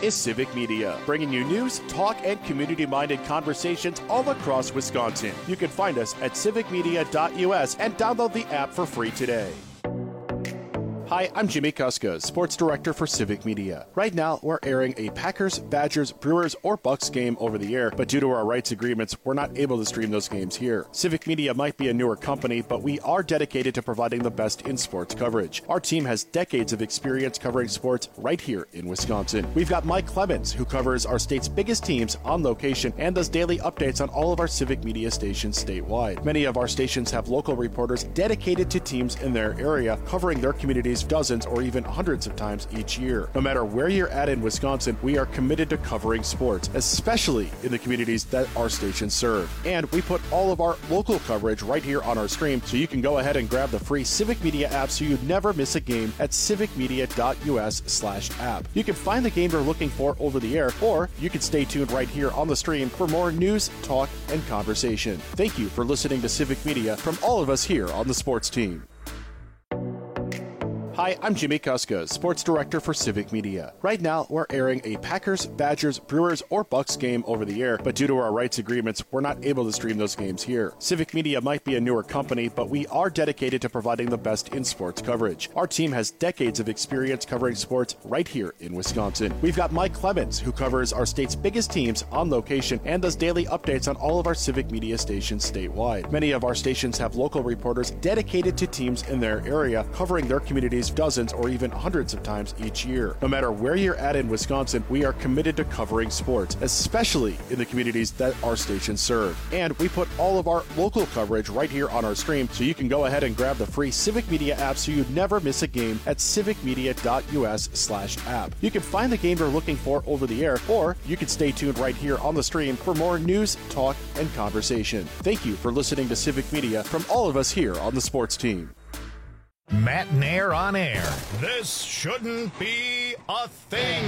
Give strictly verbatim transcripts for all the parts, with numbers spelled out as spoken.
is Civic Media, bringing you news, talk, and community-minded conversations all across Wisconsin. You can find us at civic media dot U S and download the app for free today. Hi, I'm Jimmy Kuska, Sports Director for Civic Media. Right now, we're airing a Packers, Badgers, Brewers, or Bucks game over the air, but due to our rights agreements, we're not able to stream those games here. Civic Media might be a newer company, but we are dedicated to providing the best in sports coverage. Our team has decades of experience covering sports right here in Wisconsin. We've got Mike Clemens, who covers our state's biggest teams on location and does daily updates on all of our Civic Media stations statewide. Many of our stations have local reporters dedicated to teams in their area, covering their communities dozens or even hundreds of times each year. No matter where you're at in Wisconsin, we are committed to covering sports, especially in the communities that our stations serve. And we put all of our local coverage right here on our stream, so you can go ahead and grab the free Civic Media app so you never miss a game at civic media dot U S slash app. You can find the game you're looking for over the air, or you can stay tuned right here on the stream for more news, talk, and conversation. Thank you for listening to Civic Media from all of us here on the sports team. Hi, I'm Jimmy Kuska, Sports Director for Civic Media. Right now, we're airing a Packers, Badgers, Brewers, or Bucks game over the air, but due to our rights agreements, we're not able to stream those games here. Civic Media might be a newer company, but we are dedicated to providing the best in sports coverage. Our team has decades of experience covering sports right here in Wisconsin. We've got Mike Clemens, who covers our state's biggest teams on location and does daily updates on all of our Civic Media stations statewide. Many of our stations have local reporters dedicated to teams in their area, covering their communities dozens or even hundreds of times each year. No matter where you're at in Wisconsin, we are committed to covering sports, especially in the communities that our stations serve. And we put all of our local coverage right here on our stream, so you can go ahead and grab the free Civic Media app so you never miss a game at civic media dot U S slash app. You can find the game you're looking for over the air, or you can stay tuned right here on the stream for more news, talk, and conversation. Thank you for listening to Civic Media from all of us here on the sports team. Matt Nair on air. This shouldn't be a thing.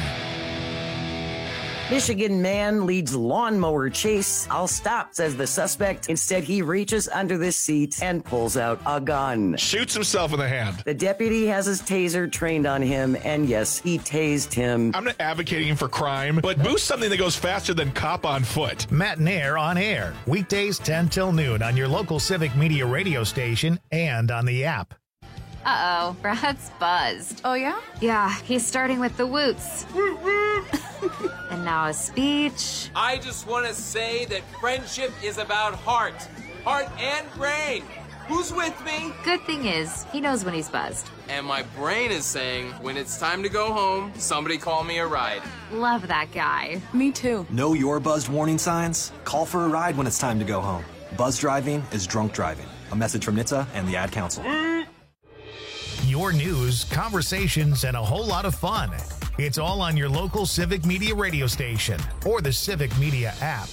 Michigan man leads lawnmower chase. I'll stop, says the suspect. Instead, he reaches under the seat and pulls out a gun. Shoots himself in the hand. The deputy has his taser trained on him, and yes, he tased him. I'm not advocating for crime, but boost something that goes faster than cop on foot. Matt Nair on air. Weekdays ten till noon on your local Civic Media radio station and on the app. Uh-oh, Brad's buzzed. Oh, yeah? Yeah, he's starting with the woots. And now a speech. I just want to say that friendship is about heart. Heart and brain. Who's with me? Good thing is, he knows when he's buzzed. And my brain is saying, when it's time to go home, somebody call me a ride. Love that guy. Me too. Know your buzzed warning signs? Call for a ride when it's time to go home. Buzz driving is drunk driving. A message from N H T S A and the Ad Council. Your news, conversations, and a whole lot of fun. It's all on your local Civic Media radio station or the Civic Media app.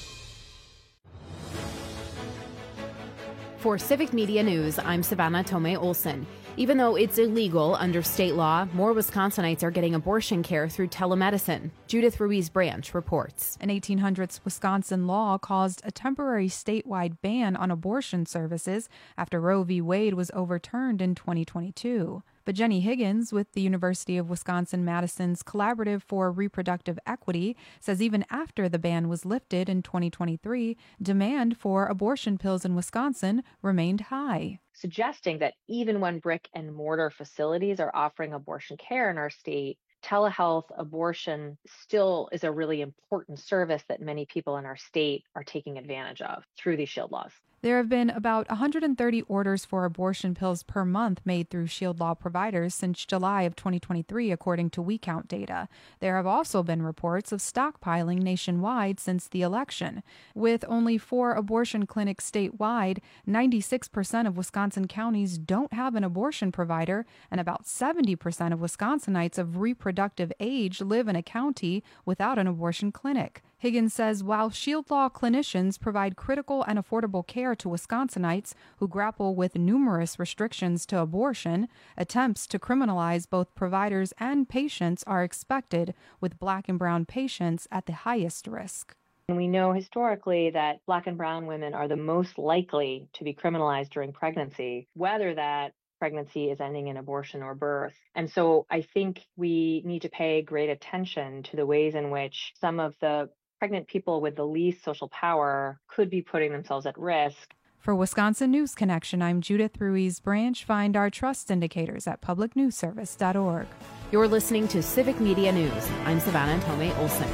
For Civic Media News, I'm Savannah Tomei Olson. Even though it's illegal under state law, more Wisconsinites are getting abortion care through telemedicine. Judith Ruiz Branch reports. An eighteen hundreds Wisconsin law caused a temporary statewide ban on abortion services after Roe v. Wade was overturned in twenty twenty-two. But Jenny Higgins with the University of Wisconsin-Madison's Collaborative for Reproductive Equity says even after the ban was lifted in twenty twenty-three, demand for abortion pills in Wisconsin remained high, suggesting that even when brick and mortar facilities are offering abortion care in our state, telehealth abortion still is a really important service that many people in our state are taking advantage of through these SHIELD laws. There have been about one hundred thirty orders for abortion pills per month made through SHIELD law providers since July of twenty twenty-three, according to WeCount data. There have also been reports of stockpiling nationwide since the election. With only four abortion clinics statewide, ninety-six percent of Wisconsin counties don't have an abortion provider, and about seventy percent of Wisconsinites of reproductive age live in a county without an abortion clinic. Higgins says while SHIELD law clinicians provide critical and affordable care to Wisconsinites who grapple with numerous restrictions to abortion, attempts to criminalize both providers and patients are expected, with Black and brown patients at the highest risk. And we know historically that Black and brown women are the most likely to be criminalized during pregnancy, whether that pregnancy is ending in abortion or birth. And so I think we need to pay great attention to the ways in which some of the pregnant people with the least social power could be putting themselves at risk. For Wisconsin News Connection, I'm Judith Ruiz Branch. Find our trust indicators at public news service dot org. You're listening to Civic Media News. I'm Savannah Tomei Olson.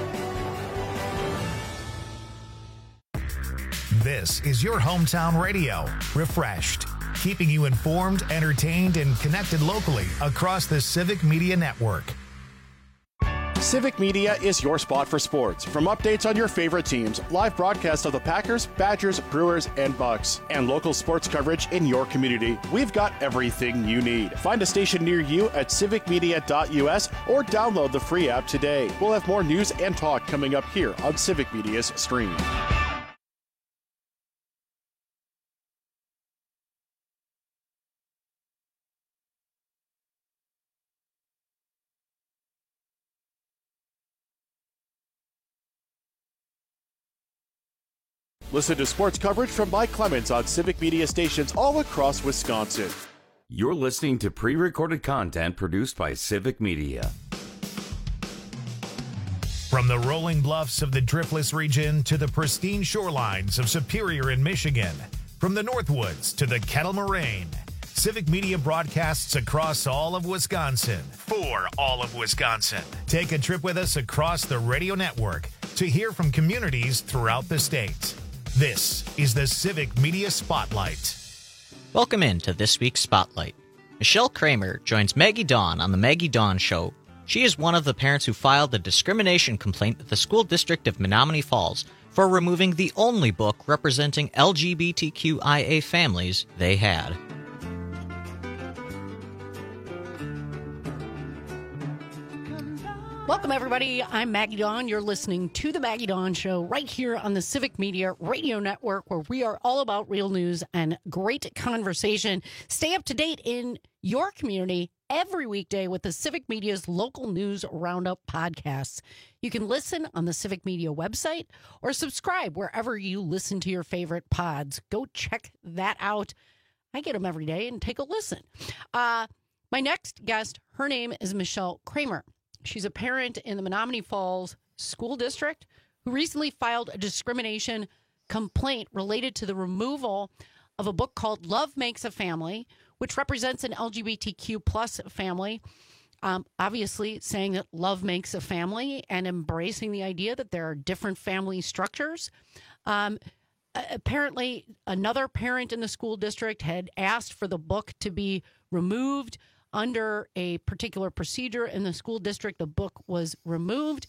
This is your hometown radio, Refreshed, keeping you informed, entertained, and connected locally across the Civic Media Network. Civic Media is your spot for sports. From updates on your favorite teams, live broadcasts of the Packers, Badgers, Brewers, and Bucks, and local sports coverage in your community, we've got everything you need. Find a station near you at civic media dot u s or download the free app today. We'll have more news and talk coming up here on Civic Media's stream. Listen to sports coverage from Mike Clemens on Civic Media stations all across Wisconsin. You're listening to pre-recorded content produced by Civic Media. From the rolling bluffs of the Driftless region to the pristine shorelines of Superior in Michigan, from the Northwoods to the Kettle Moraine, Civic Media broadcasts across all of Wisconsin for all of Wisconsin. Take a trip with us across the radio network to hear from communities throughout the state. This is the Civic Media Spotlight. Welcome in to this week's Spotlight. Michelle Kramer joins Maggie Dawn on the Maggie Dawn Show. She is one of the parents who filed a discrimination complaint with the school district of Menomonee Falls for removing the only book representing L G B T Q I A families they had. Welcome, everybody. I'm Maggie Dawn. You're listening to The Maggie Dawn Show right here on the Civic Media Radio Network, where we are all about real news and great conversation. Stay up to date in your community every weekday with the Civic Media's local news roundup podcasts. You can listen on the Civic Media website or subscribe wherever you listen to your favorite pods. Go check that out. I get them every day and take a listen. Uh, my next guest, her name is Michelle Kramer. She's a parent in the Menomonee Falls School District who recently filed a discrimination complaint related to the removal of a book called Love Makes a Family, which represents an L G B T Q plus family. Um, obviously saying that love makes a family and embracing the idea that there are different family structures. Um, apparently, another parent in the school district had asked for the book to be removed under a particular procedure in the school district. The book was removed.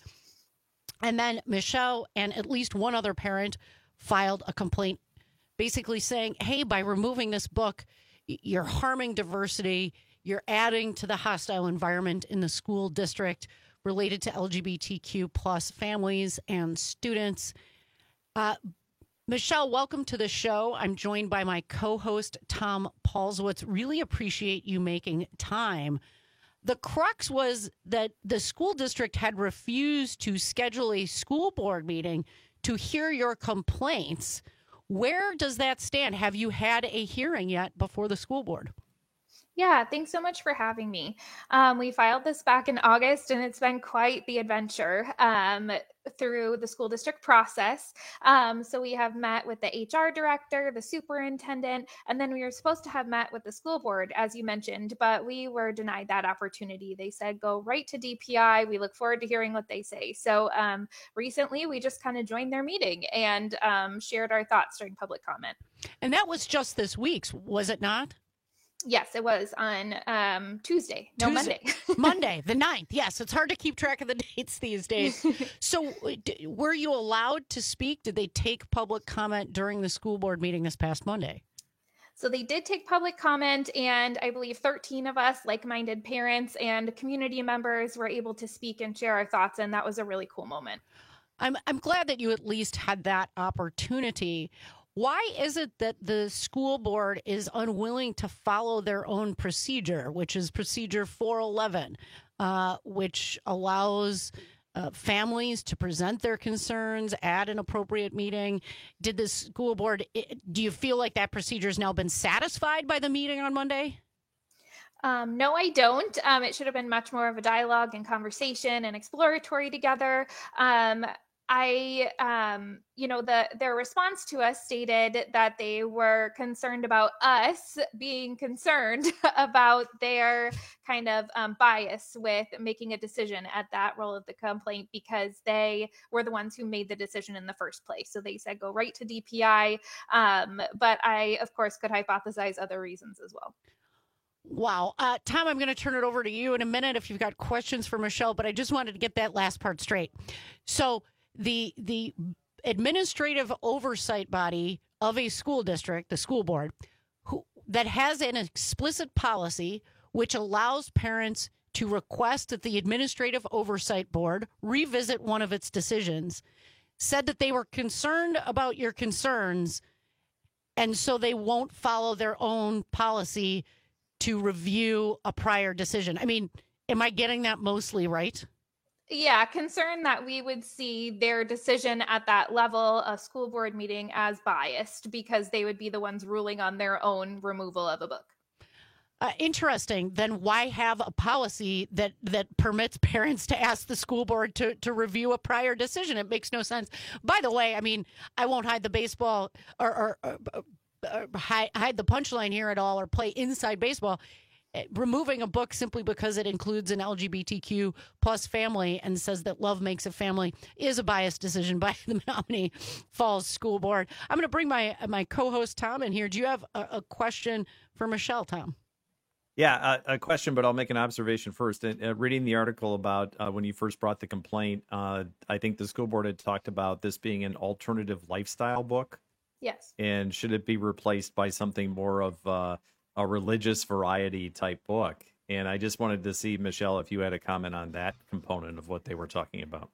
And then Michelle and at least one other parent filed a complaint basically saying, hey, by removing this book, you're harming diversity. You're adding to the hostile environment in the school district related to L G B T Q plus families and students. Uh, Michelle, welcome to the show. I'm joined by my co-host, Tom Paulswitz. Really appreciate you making time. The crux was that the school district had refused to schedule a school board meeting to hear your complaints. Where does that stand? Have you had a hearing yet before the school board? Yeah, thanks so much for having me. Um, we filed this back in August, and it's been quite the adventure um, through the school district process. Um, so we have met with the H R director, the superintendent, and then we were supposed to have met with the school board, as you mentioned, but we were denied that opportunity. They said, go right to D P I. We look forward to hearing what they say. So um, recently, we just kind of joined their meeting and um, shared our thoughts during public comment. And that was just this week's, was it not? Yes, it was on um, Tuesday. No, Tuesday. Monday. Monday, the ninth. Yes, it's hard to keep track of the dates these days. So d- were you allowed to speak? Did they take public comment during the school board meeting this past Monday? So they did take public comment, and I believe thirteen of us, like-minded parents and community members, were able to speak and share our thoughts, and that was a really cool moment. I'm I'm glad that you at least had that opportunity. Why is it that the school board is unwilling to follow their own procedure, which is procedure four eleven, uh, which allows uh, families to present their concerns at an appropriate meeting. Did the school board, do you feel like that procedure has now been satisfied by the meeting on Monday? Um, no, I don't. Um, it should have been much more of a dialogue and conversation and exploratory together. Um, I, um, you know, the their response to us stated that they were concerned about us being concerned about their kind of um, bias with making a decision at that role of the complaint, because they were the ones who made the decision in the first place. So they said go right to D P I. Um, but I, of course, could hypothesize other reasons as well. Wow. Uh, Tom, I'm going to turn it over to you in a minute if you've got questions for Michelle, but I just wanted to get that last part straight. So the the administrative oversight body of a school district, the school board, who that has an explicit policy which allows parents to request that the administrative oversight board revisit one of its decisions, said that they were concerned about your concerns, and so they won't follow their own policy to review a prior decision. I mean, am I getting that mostly right? Yeah, concern that we would see their decision at that level, a school board meeting, as biased because they would be the ones ruling on their own removal of a book. Uh, interesting. Then why have a policy that that permits parents to ask the school board to to review a prior decision? It makes no sense. By the way, I mean, I won't hide the baseball or, or, or Uh, hide, hide the punchline here at all or play inside baseball. Removing a book simply because it includes an L G B T Q plus family and says that love makes a family is a biased decision by the Menominee Falls School Board. I'm going to bring my my co-host Tom in here. Do you have a, a question for Michelle, Tom? Yeah, a, a question, but I'll make an observation first. Uh, reading the article about uh, when you first brought the complaint, uh, I think the school board had talked about this being an alternative lifestyle book. Yes. And should it be replaced by something more of uh, a religious variety type book? And I just wanted to see, Michelle, if you had a comment on that component of what they were talking about.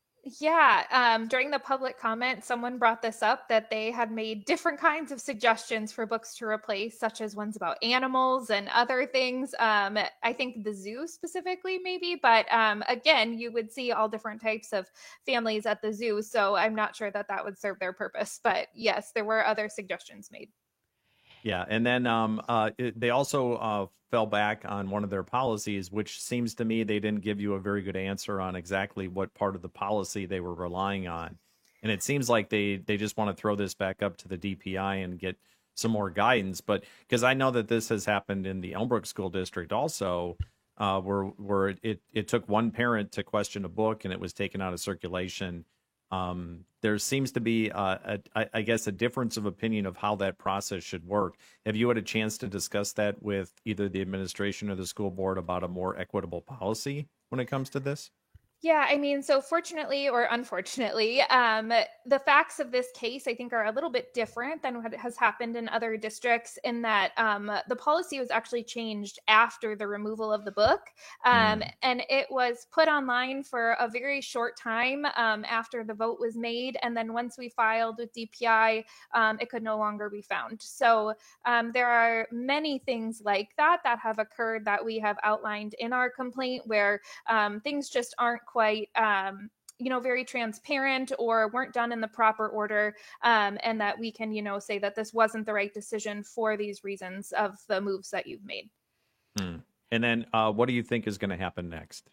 Yeah, um, during the public comment, someone brought this up that they had made different kinds of suggestions for books to replace, such as ones about animals and other things. Um, I think the zoo specifically, maybe, but um, again, you would see all different types of families at the zoo, so I'm not sure that that would serve their purpose. But yes, there were other suggestions made. Yeah, and then um, uh, it, they also uh, fell back on one of their policies, which seems to me they didn't give you a very good answer on exactly what part of the policy they were relying on. And it seems like they, they just want to throw this back up to the D P I and get some more guidance. But because I know that this has happened in the Elmbrook School District also, uh, where where it, it took one parent to question a book and it was taken out of circulation. Um, there seems to be, uh, a, I guess, a difference of opinion of how that process should work. Have you had a chance to discuss that with either the administration or the school board about a more equitable policy when it comes to this? Yeah, I mean, so fortunately or unfortunately, um, the facts of this case, I think, are a little bit different than what has happened in other districts in that um, the policy was actually changed after the removal of the book. Um, mm. And it was put online for a very short time um, after the vote was made. And then once we filed with D P I, um, it could no longer be found. So um, there are many things like that that have occurred that we have outlined in our complaint where um, things just aren't quite, um, you know, very transparent or weren't done in the proper order, um, and that we can, you know, say that this wasn't the right decision for these reasons of the moves that you've made. Hmm. And then uh, what do you think is going to happen next?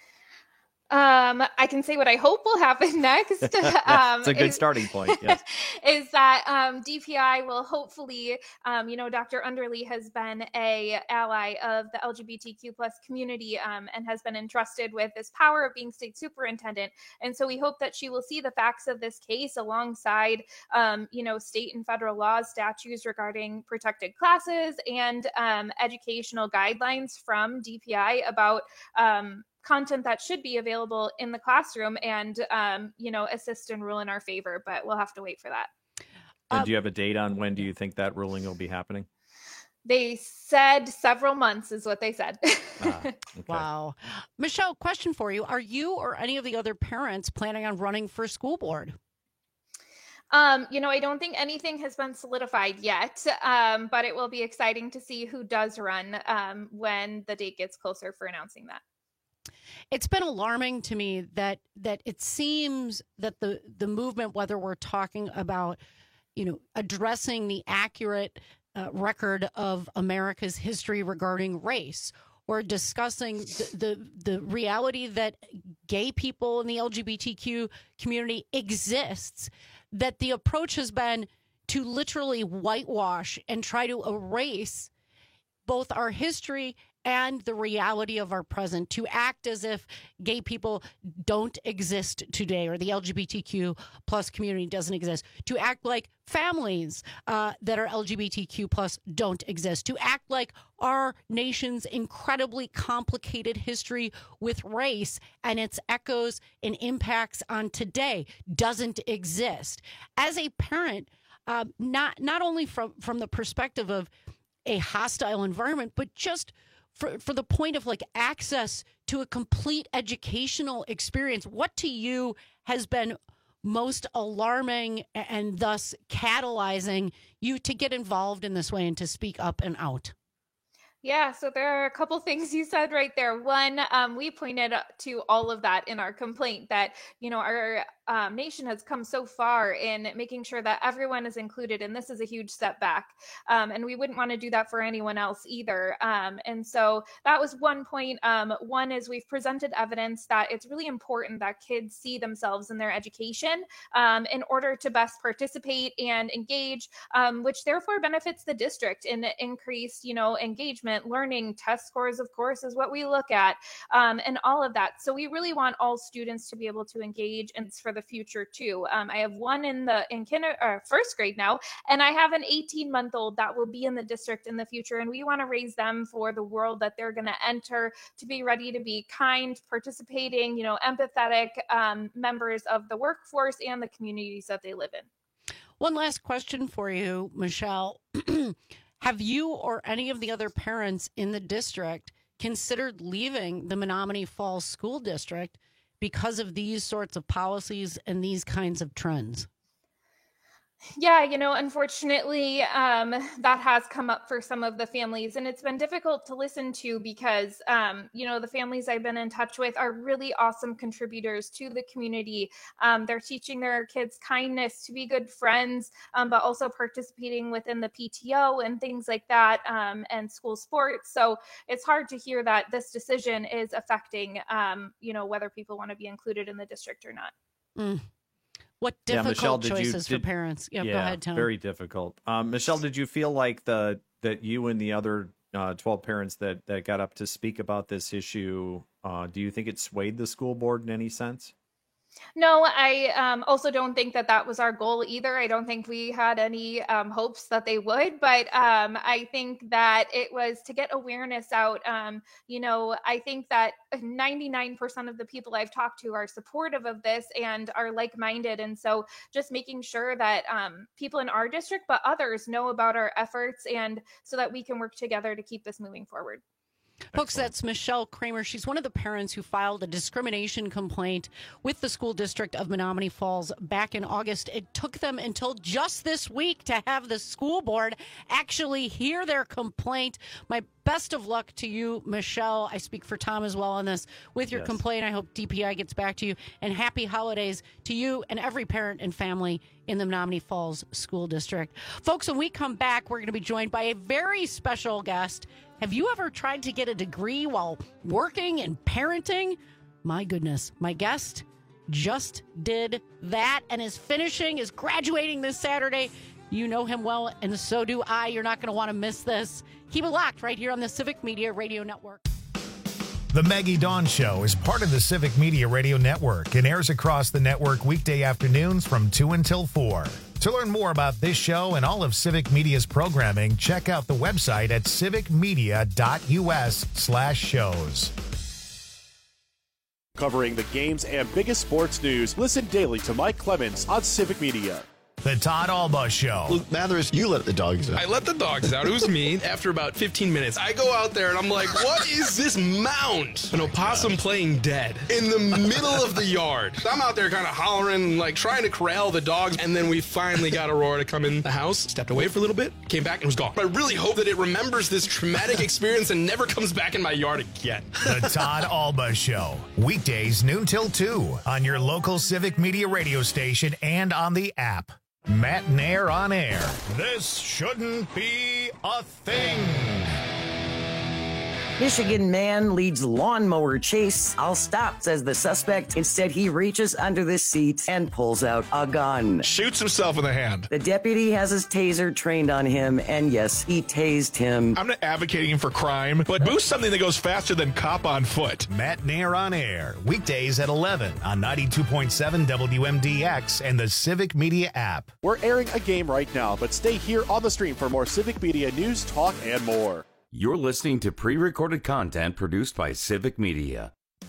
Um, I can say what I hope will happen next. um, It's a good is, starting point. Yes. is that um, D P I will hopefully, um, you know, Doctor Underly has been a ally of the L G B T Q plus community um, and has been entrusted with this power of being state superintendent. And so we hope that she will see the facts of this case alongside, um, you know, state and federal laws, statutes regarding protected classes and um, educational guidelines from D P I about um, content that should be available in the classroom and, um, you know, assist and rule in our favor, but we'll have to wait for that. And Um, do you have a date on when do you think that ruling will be happening? They said several months is what they said. Ah, okay. Wow. Michelle, question for you. Are you or any of the other parents planning on running for school board? Um, you know, I don't think anything has been solidified yet, um, but it will be exciting to see who does run um, when the date gets closer for announcing that. It's been alarming to me that that it seems that the the movement, whether we're talking about, you know, addressing the accurate uh, record of America's history regarding race, or discussing the, the the reality that gay people in the L G B T Q community exists, that the approach has been to literally whitewash and try to erase both our history and the reality of our present, to act as if gay people don't exist today, or the L G B T Q plus community doesn't exist, to act like families uh, that are L G B T Q plus don't exist, to act like our nation's incredibly complicated history with race and its echoes and impacts on today doesn't exist. As a parent, uh, not not only from, from the perspective of a hostile environment, but just For, for the point of like access to a complete educational experience, what to you has been most alarming and thus catalyzing you to get involved in this way and to speak up and out? Yeah, so there are a couple things you said right there. One, um, we pointed to all of that in our complaint, that, you know, our um, nation has come so far in making sure that everyone is included, and this is a huge setback. Um, and we wouldn't want to do that for anyone else either. Um, and so that was one point. Um, one is we've presented evidence that it's really important that kids see themselves in their education um, in order to best participate and engage, um, which therefore benefits the district in increased, you know, engagement. Learning, test scores, of course, is what we look at, um, and all of that. So we really want all students to be able to engage, and it's for the future too. Um, I have one in the in kinder or first grade now, and I have an eighteen month old that will be in the district in the future, and we want to raise them for the world that they're going to enter, to be ready to be kind, participating, you know, empathetic um, members of the workforce and the communities that they live in. One last question for you, Michelle. Have you or any of the other parents in the district considered leaving the Menominee Falls School District because of these sorts of policies and these kinds of trends? Yeah, you know, unfortunately, um, that has come up for some of the families, and it's been difficult to listen to because, um, you know, the families I've been in touch with are really awesome contributors to the community. Um, they're teaching their kids kindness, to be good friends, um, but also participating within the P T O and things like that, um, and school sports. So it's hard to hear that this decision is affecting, um, you know, whether people want to be included in the district or not. Mm. What difficult yeah, Michelle, choices you, did, for parents. Yeah, yeah, go ahead, Tony. Very difficult. Um, Michelle, did you feel like the that you and the other uh, twelve parents that, that got up to speak about this issue, uh, do you think it swayed the school board in any sense? No, I um, also don't think that that was our goal either. I don't think we had any um, hopes that they would, but um, I think that it was to get awareness out. Um, you know, I think that ninety-nine percent of the people I've talked to are supportive of this and are like-minded. And so just making sure that um, people in our district, but others, know about our efforts, and so that we can work together to keep this moving forward. Folks, that's Michelle Kramer. She's one of the parents who filed a discrimination complaint with the school district of Menominee Falls back in August. It took them until just this week to have the school board actually hear their complaint. My best of luck to you, Michelle. I speak for Tom as well on this. With your yes. complaint, I hope D P I gets back to you. And happy holidays to you and every parent and family in the Menominee Falls School District. Folks, when we come back, we're going to be joined by a very special guest. Have you ever tried to get a degree while working and parenting? My goodness, my guest just did that and is finishing, is graduating this Saturday. You know him well, and so do I. You're not going to want to miss this. Keep it locked right here on the Civic Media Radio Network. The Maggie Dawn Show is part of the Civic Media Radio Network and airs across the network weekday afternoons from two until four. To learn more about this show and all of Civic Media's programming, check out the website at civicmedia.us slash shows. Covering the games and biggest sports news, listen daily to Mike Clemens on Civic Media. The Todd Alba Show. Luke Mathers, you let the dogs out. I let the dogs out. It was me. After about fifteen minutes, I go out there and I'm like, what is this mound? An opossum playing dead in the middle of the yard. So I'm out there kind of hollering, like trying to corral the dogs. And then we finally got Aurora to come in the house, stepped away for a little bit, came back and was gone. But I really hope that it remembers this traumatic experience and never comes back in my yard again. The Todd Alba Show. Weekdays noon till two on your local Civic Media radio station and on the app. Matt Nair on air. This shouldn't be a thing. Michigan man leads lawnmower chase. I'll stop, says the suspect. Instead, he reaches under the seat and pulls out a gun. Shoots himself in the hand. The deputy has his taser trained on him, and yes, he tased him. I'm not advocating for crime, but boost something that goes faster than cop on foot. Matt Nair on air. Weekdays at eleven on ninety-two point seven W M D X and the Civic Media app. We're airing a game right now, but stay here on the stream for more Civic Media news, talk, and more. You're listening to pre-recorded content produced by Civic Media.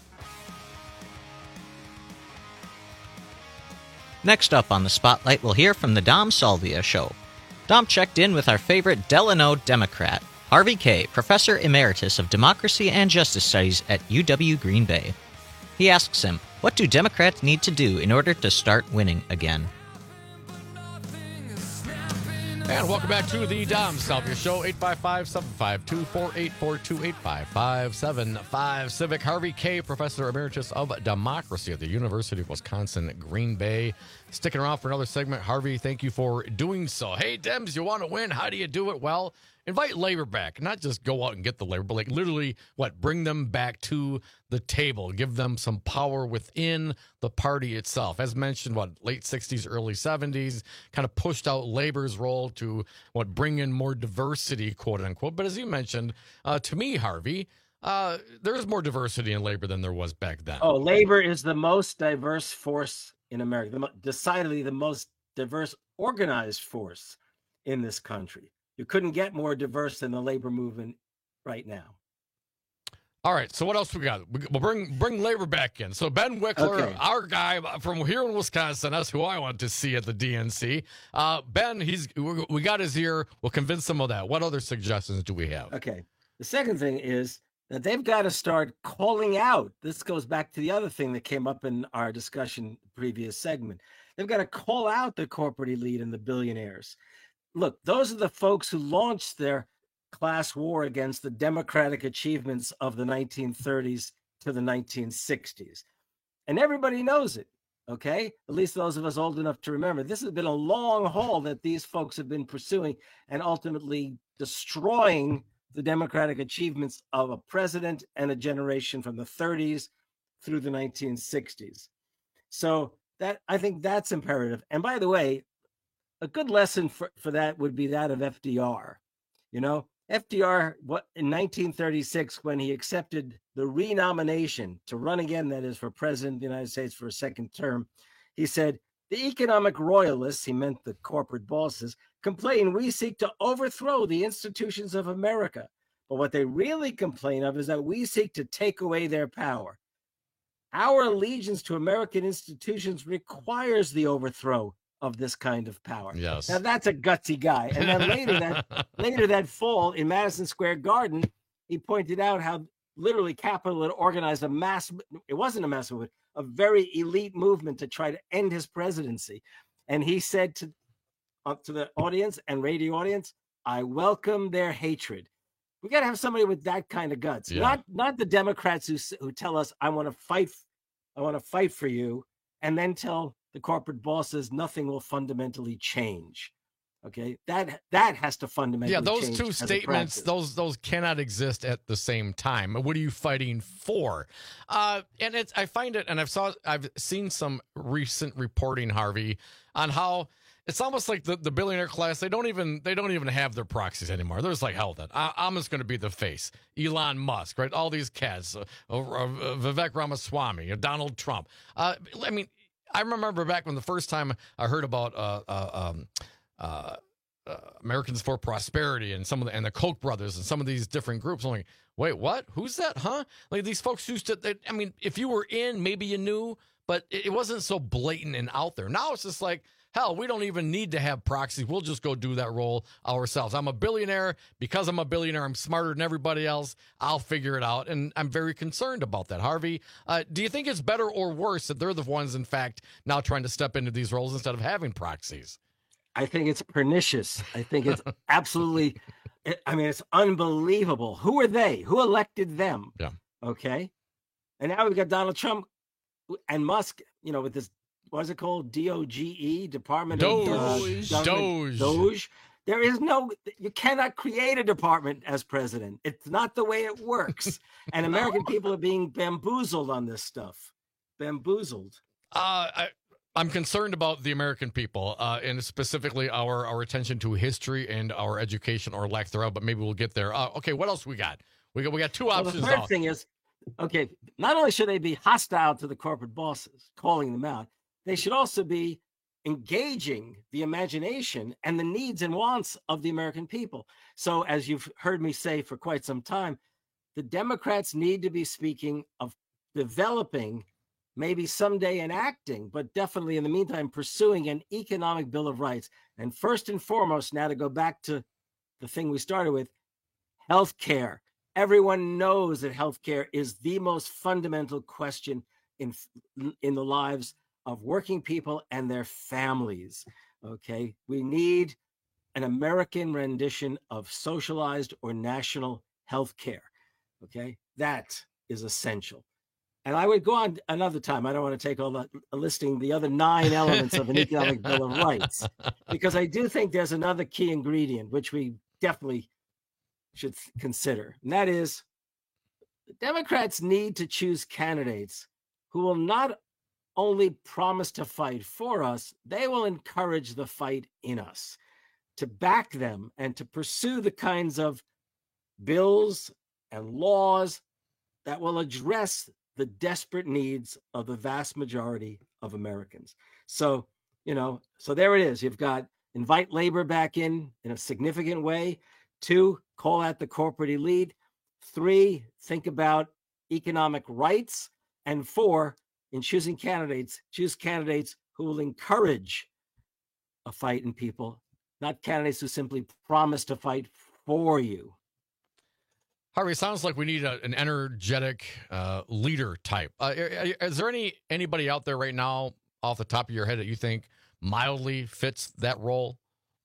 Next up on the Spotlight, we'll hear from the Dom Salvia Show. Dom checked in with our favorite Delano Democrat, Harvey Kaye, Professor Emeritus of Democracy and Justice Studies at U W Green Bay. He asks him, what do Democrats need to do in order to start winning again? And welcome back to the Dom Salvia Show, eight five five, seven five two, four eight four two, eight five five, seven five. Civic. Harvey Kaye, Professor Emeritus of Democracy at the University of Wisconsin, Green Bay. Sticking around for another segment. Harvey, thank you for doing so. Hey, Dems, you want to win? How do you do it? Well, invite labor back. Not just go out and get the labor, but like literally, what, bring them back to the table. Give them some power within the party itself. As mentioned, what, late sixties, early seventies, kind of pushed out labor's role to, what, bring in more diversity, quote unquote. But as you mentioned, uh, to me, Harvey, uh, there's more diversity in labor than there was back then. Oh, labor is the most diverse force in America, the mo- decidedly the most diverse organized force in this country. You couldn't get more diverse than the labor movement right now. All right, so what else we got? We'll bring bring labor back in. So Ben Wickler, Okay. our guy from here in Wisconsin, that's who I want to see at the D N C. Uh, Ben, he's we got his ear. We'll convince him of that. What other suggestions do we have? Okay. The second thing is that they've got to start calling out. This goes back to the other thing that came up in our discussion previous segment. They've got to call out the corporate elite and the billionaires. Look, those are the folks who launched their class war against the democratic achievements of the nineteen thirties to the nineteen sixties. And everybody knows it, okay? At least those of us old enough to remember. This has been a long haul that these folks have been pursuing and ultimately destroying the democratic achievements of a president and a generation from the thirties through the nineteen sixties. So that I think that's imperative. And by the way, a good lesson for, for that would be that of F D R. You know, F D R, what in nineteen thirty-six, when he accepted the renomination to run again, that is for president of the United States for a second term, he said, the economic royalists, he meant the corporate bosses, complain we seek to overthrow the institutions of America. But what they really complain of is that we seek to take away their power. Our allegiance to American institutions requires the overthrow of this kind of power. Yes. Now that's a gutsy guy. And then later that later that fall in Madison Square Garden, he pointed out how literally Capitol had organized a mass, it wasn't a mass movement, a very elite movement to try to end his presidency. And he said to, uh, to the audience and radio audience, I welcome their hatred. We got to have somebody with that kind of guts, Yeah. not not the Democrats who s- who tell us, I want to fight, I want to fight for you, and then tell the corporate bosses nothing will fundamentally change. Okay, that that has to fundamentally Yeah, those change two as a statements, practice. those those cannot exist at the same time. What are you fighting for? Uh, and it's I find it, and I've saw I've seen some recent reporting, Harvey, on how it's almost like the, the billionaire class. They don't even they don't even have their proxies anymore. They're just like, hell, then I, I'm just going to be the face. Elon Musk, right? All these cats, uh, uh, uh, Vivek Ramaswamy, uh, Donald Trump. Uh, I mean, I remember back when the first time I heard about uh, uh, um, uh, uh, Americans for Prosperity and some of the and the Koch brothers and some of these different groups. I'm like, wait, what? Who's that? Huh? Like these folks used to. They, I mean, if you were in, maybe you knew, but it, it wasn't so blatant and out there. Now it's just like, Hell, we don't even need to have proxies. We'll just go do that role ourselves. I'm a billionaire. Because I'm a billionaire, I'm smarter than everybody else. I'll figure it out. And I'm very concerned about that. Harvey, uh, do you think it's better or worse that they're the ones, in fact, now trying to step into these roles instead of having proxies? I think it's pernicious. I think it's absolutely, I mean, it's unbelievable. Who are they? Who elected them? Yeah. Okay. And now we've got Donald Trump and Musk, you know, with this, what's it called? D O G E, Department Doge. of uh, Doge. Doge. There is no, you cannot create a department as president. It's not the way it works. And American people are being bamboozled on this stuff. Bamboozled. Uh, I, I'm concerned about the American people, uh, and specifically our, our attention to history and our education or lack thereof, but maybe we'll get there. Uh, okay, what else we got? We got, we got two Well, options the third now. thing is, okay, not only should they be hostile to the corporate bosses, calling them out, they should also be engaging the imagination and the needs and wants of the American people. So, as you've heard me say for quite some time, the Democrats need to be speaking of developing, maybe someday enacting, but definitely in the meantime, pursuing an economic Bill of Rights. And first and foremost, now to go back to the thing we started with, healthcare. Everyone knows that healthcare is the most fundamental question in, in the lives of working people and their families. Okay, we need an American rendition of socialized or national health care. Okay, that is essential. And I would go on another time. I don't want to take all the listing the other nine elements of an economic Bill of Rights, because I do think there's another key ingredient which we definitely should consider, and that is the Democrats need to choose candidates who will not only promise to fight for us, they will encourage the fight in us, to back them and to pursue the kinds of bills and laws that will address the desperate needs of the vast majority of Americans. So, you know, so there it is. You've got invite labor back in in a significant way. Two, call out the corporate elite. Three, think about economic rights. And four, in choosing candidates, choose candidates who will encourage a fight in people, not candidates who simply promise to fight for you. Harvey, sounds like we need a, an energetic uh, leader type. Uh, is there any anybody out there right now off the top of your head that you think mildly fits that role?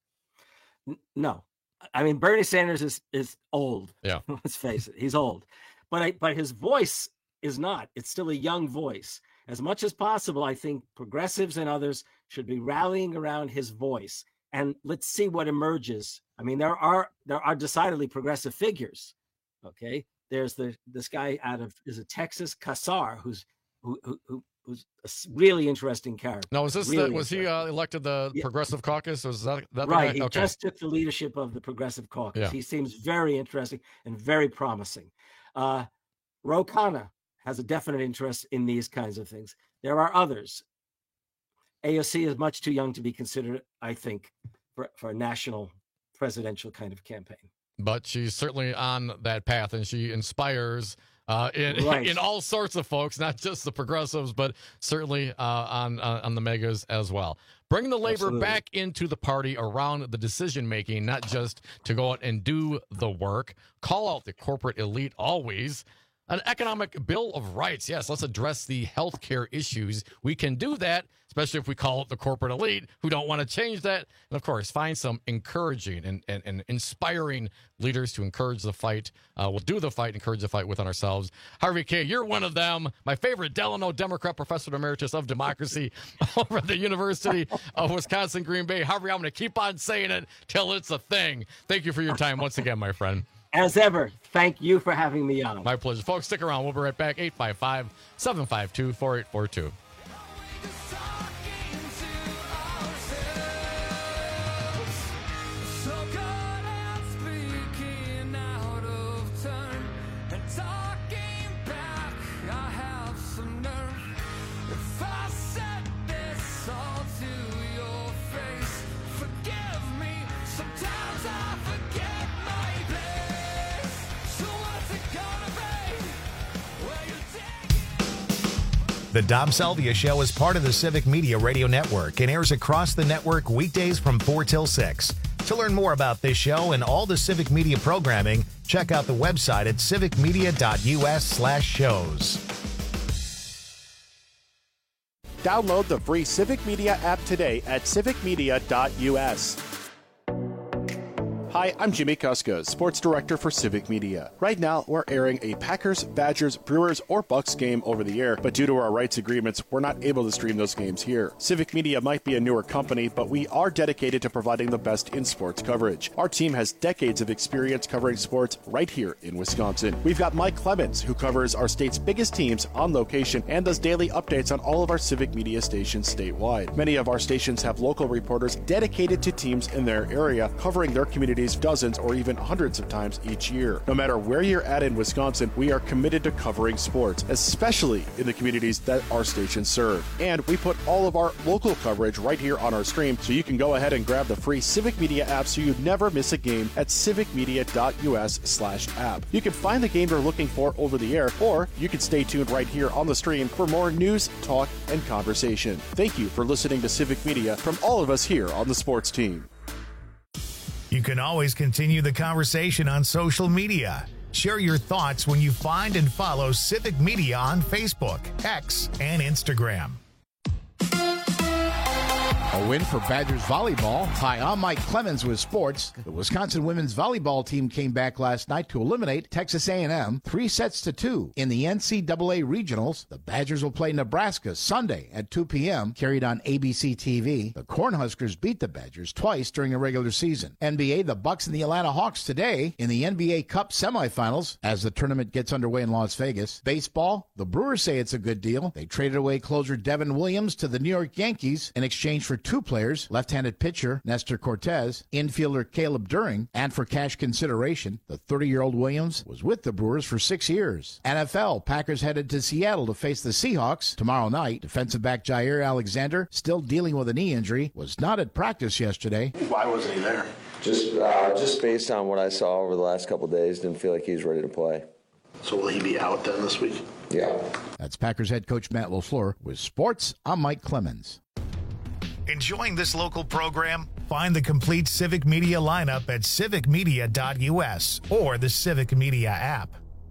No. I mean, Bernie Sanders is is old. Yeah. Let's face it. He's old. But I, but his voice is not. It's still a young voice. As much as possible, I think progressives and others should be rallying around his voice. And let's see what emerges. I mean, there are there are decidedly progressive figures. Okay. There's the this guy out of is it Texas, Kassar, who's who, who who's a really interesting character. Now, was this really the, was he uh, elected the yeah. Progressive Caucus? Was that, that right? The He okay. just took the leadership of the Progressive Caucus. Yeah. He seems very interesting and very promising. Uh, Ro Khanna has a definite interest in these kinds of things. There are others. A O C is much too young to be considered, I think, for, for a national presidential kind of campaign. But she's certainly on that path, and she inspires uh, in Right. in all sorts of folks, not just the progressives, but certainly uh, on uh, on the megas as well. Bring the labor Absolutely. back into the party around the decision making, not just to go out and do the work. Call out the corporate elite always. An economic bill of rights. Yes, let's address the healthcare issues. We can do that, especially if we call it the corporate elite who don't want to change that. And of course, find some encouraging and, and, and inspiring leaders to encourage the fight. Uh, we'll do the fight, encourage the fight within ourselves. Harvey K., you're one of them. My favorite Delano Democrat Professor Emeritus of Democracy over at the University of Wisconsin, Green Bay. Harvey, I'm going to keep on saying it till it's a thing. Thank you for your time once again, my friend. As ever, thank you for having me on. My pleasure. Folks, stick around. We'll be right back. eight five five, seven five two, four eight four two. The Dom Salvia Show is part of the Civic Media Radio Network and airs across the network weekdays from four till six. To learn more about this show and all the Civic Media programming, check out the website at civicmedia.us slash shows. Download the free Civic Media app today at civic media dot u s. Hi, I'm Jimmy Kuskos, Sports Director for Civic Media. Right now, we're airing a Packers, Badgers, Brewers, or Bucks game over the air, but due to our rights agreements, we're not able to stream those games here. Civic Media might be a newer company, but we are dedicated to providing the best in sports coverage. Our team has decades of experience covering sports right here in Wisconsin. We've got Mike Clemens, who covers our state's biggest teams on location and does daily updates on all of our Civic Media stations statewide. Many of our stations have local reporters dedicated to teams in their area, covering their communities dozens or even hundreds of times each year. No matter where you're at in Wisconsin, we are committed to covering sports, especially in the communities that our stations serve. And we put all of our local coverage right here on our stream, so you can go ahead and grab the free Civic Media app so you never miss a game at civicmedia.us slash app. You can find the game you're looking for over the air, or you can stay tuned right here on the stream for more news, talk, and conversation. Thank you for listening to Civic Media from all of us here on the sports team. You can always continue the conversation on social media. Share your thoughts when you find and follow Civic Media on Facebook, X, and Instagram. A win for Badgers volleyball. Hi, I'm Mike Clemens with sports. The Wisconsin women's volleyball team came back last night to eliminate Texas A and M three sets to two in the N C double A regionals. The Badgers will play Nebraska Sunday at two p.m. carried on A B C T V. The Cornhuskers beat the Badgers twice during the regular season. N B A, the Bucks and the Atlanta Hawks today in the N B A Cup semifinals as the tournament gets underway in Las Vegas. Baseball, the Brewers say it's a good deal. They traded away closer Devin Williams to the New York Yankees in exchange for two players, left-handed pitcher Nestor Cortez, infielder Caleb During, and for cash consideration, the thirty-year-old Williams was with the Brewers for six years. N F L, Packers headed to Seattle to face the Seahawks tomorrow night. Defensive back Jair Alexander, still dealing with a knee injury, was not at practice yesterday. Why wasn't he there? Just, uh, just based on what I saw over the last couple of days, didn't feel like he's ready to play. So will he be out then this week? Yeah. That's Packers head coach Matt LaFleur. With sports, I'm Mike Clemens. Enjoying this local program? Find the complete Civic Media lineup at civic media dot u s or the Civic Media app.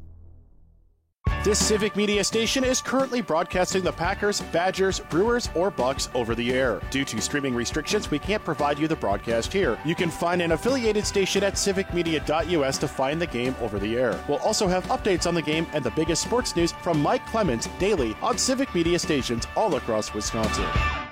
This Civic Media station is currently broadcasting the Packers, Badgers, Brewers, or Bucks over the air. Due to streaming restrictions, we can't provide you the broadcast here. You can find an affiliated station at civic media dot u s to find the game over the air. We'll also have updates on the game and the biggest sports news from Mike Clemens daily on Civic Media stations all across Wisconsin.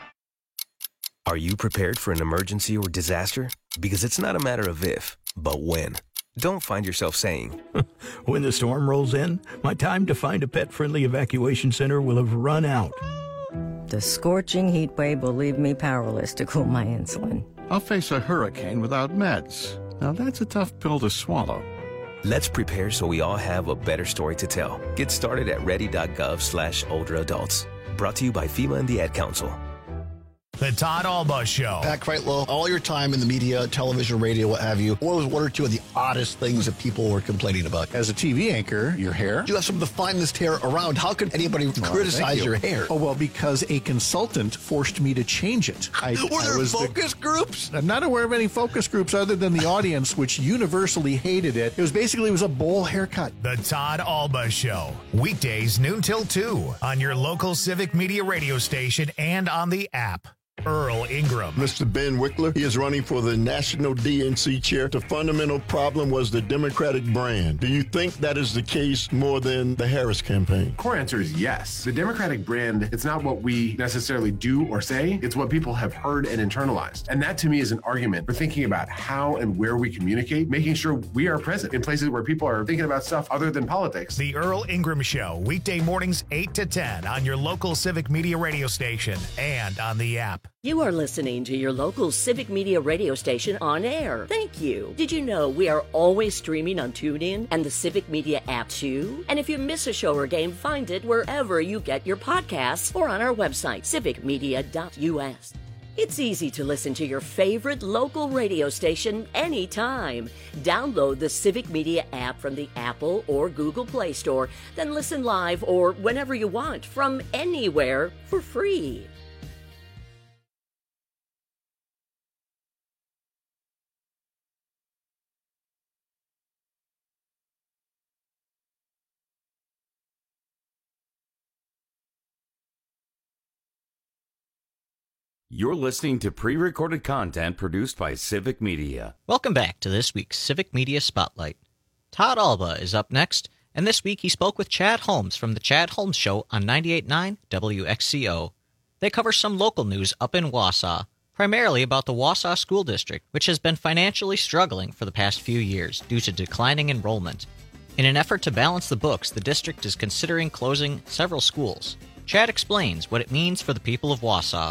Are you prepared for an emergency or disaster? Because it's not a matter of if, but when. Don't find yourself saying, when the storm rolls in, my time to find a pet-friendly evacuation center will have run out. The scorching heat wave will leave me powerless to cool my insulin. I'll face a hurricane without meds. Now that's a tough pill to swallow. Let's prepare so we all have a better story to tell. Get started at ready.gov slash older adults. Brought to you by FEMA and the Ad Council. The Todd Alba Show. Pat Kreitlow, all your time in the media, television, radio, what have you, what was one or two of the oddest things that people were complaining about? As a T V anchor, your hair. You have some of the finest hair around. How could anybody oh, criticize you. your hair? Oh, well, because a consultant forced me to change it. I, were there I was focus the, groups? I'm not aware of any focus groups other than the audience, which universally hated it. It was basically, it was a bowl haircut. The Todd Alba Show. Weekdays, noon till two on your local Civic Media radio station and on the app. Earl Ingram. Mister Ben Wickler, he is running for the National D N C chair. The fundamental problem was the Democratic brand. Do you think that is the case more than the Harris campaign? Core answer is yes. The Democratic brand, it's not what we necessarily do or say, it's what people have heard and internalized. And that to me is an argument for thinking about how and where we communicate, making sure we are present in places where people are thinking about stuff other than politics. The Earl Ingram Show, weekday mornings eight to ten on your local Civic Media radio station and on the app. You are listening to your local Civic Media radio station on air. Thank you. Did you know we are always streaming on TuneIn and the Civic Media app too? And if you miss a show or game, find it wherever you get your podcasts or on our website, civic media dot u s. It's easy to listen to your favorite local radio station anytime. Download the Civic Media app from the Apple or Google Play Store, then listen live or whenever you want from anywhere for free. You're listening to pre-recorded content produced by Civic Media. Welcome back to this week's Civic Media Spotlight. Todd Alba is up next, and this week he spoke with Chad Holmes from The Chad Holmes Show on ninety-eight point nine W X C O. They cover some local news up in Wausau, primarily about the Wausau School District, which has been financially struggling for the past few years due to declining enrollment. In an effort to balance the books, the district is considering closing several schools. Chad explains what it means for the people of Wausau.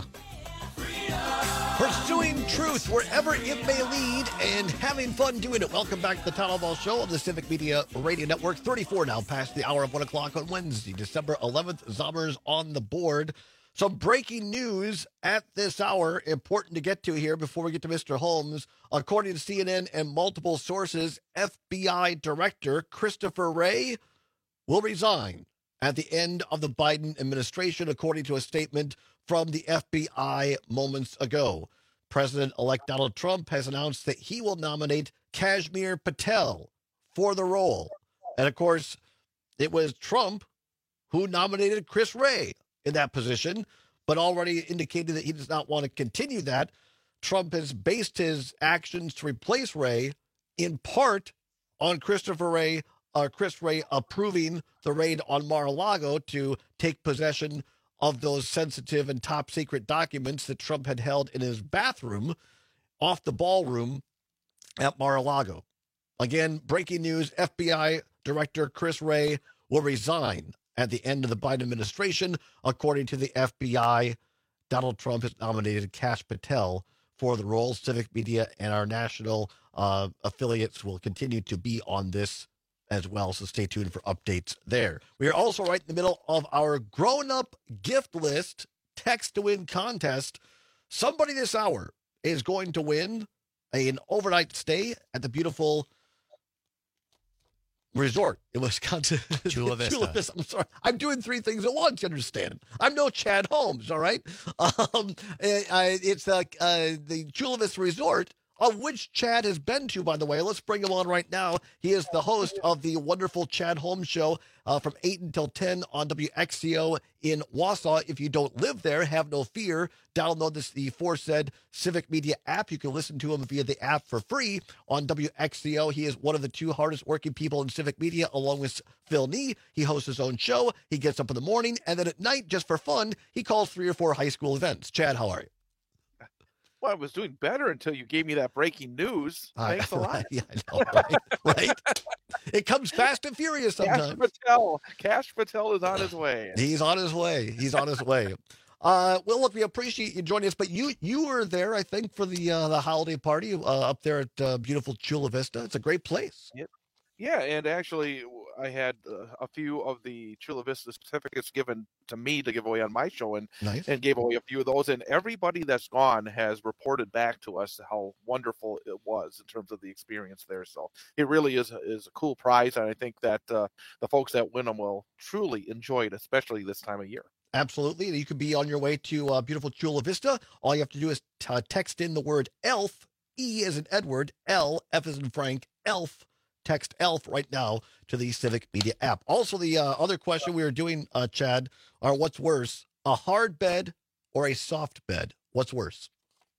Pursuing truth wherever it may lead and having fun doing it. Welcome back to the Todd Alba Show of the Civic Media Radio Network. thirty-four now past the hour of one o'clock on Wednesday, December eleventh. Zommers on the board. Some breaking news at this hour, important to get to here before we get to Mister Holmes. According to C N N and multiple sources, F B I Director Christopher Wray will resign at the end of the Biden administration, according to a statement from the F B I moments ago. President-elect Donald Trump has announced that he will nominate Kashmir Patel for the role. And, of course, it was Trump who nominated Chris Wray in that position, but already indicated that he does not want to continue that. Trump has based his actions to replace Wray in part on Christopher Wray, uh, Chris Wray approving the raid on Mar-a-Lago to take possession of those sensitive and top secret documents that Trump had held in his bathroom off the ballroom at Mar-a-Lago. Again, breaking news, F B I Director Chris Wray will resign at the end of the Biden administration. According to the F B I, Donald Trump has nominated Kash Patel for the role. Civic Media and our national uh, affiliates will continue to be on this as well, so stay tuned for updates there. We are also right in the middle of our grown-up gift list text to win contest. Somebody this hour is going to win an overnight stay at the beautiful resort in Wisconsin. Chula Vista. Chula Vista. I'm sorry. I'm doing three things at once, you understand. I'm no Chad Holmes, all right? Um, I, it's uh, uh, the Chula Vista Resort, of which Chad has been to, by the way. Let's bring him on right now. He is the host of the wonderful Chad Holmes Show uh, from eight until ten on W X C O in Wausau. If you don't live there, have no fear. Download this, the aforesaid Civic Media app. You can listen to him via the app for free on W X C O. He is one of the two hardest working people in Civic Media, along with Phil Nee. He hosts his own show. He gets up in the morning, and then at night, just for fun, he calls three or four high school events. Chad, how are you? Well, I was doing better until you gave me that breaking news. Thanks uh, a lot. Right, yeah, I know, right? right? It comes fast and furious sometimes. Kash Patel. Kash Patel is on his way. He's on his way. He's on his way. Uh, well, look, we appreciate you joining us, but you you were there, I think, for the uh, the holiday party uh, up there at uh, beautiful Chula Vista. It's a great place. Yep. Yeah, and actually, I had uh, a few of the Chula Vista certificates given to me to give away on my show, and nice. and gave away a few of those. And everybody that's gone has reported back to us how wonderful it was in terms of the experience there. So it really is a, is a cool prize, and I think that uh, the folks that win them will truly enjoy it, especially this time of year. Absolutely. You could be on your way to uh, beautiful Chula Vista. All you have to do is t- text in the word ELF, E as in Edward, L, F as in Frank, ELF. Text ELF right now to the Civic Media app. Also, the uh, other question we were doing, uh, Chad, are what's worse, a hard bed or a soft bed? What's worse?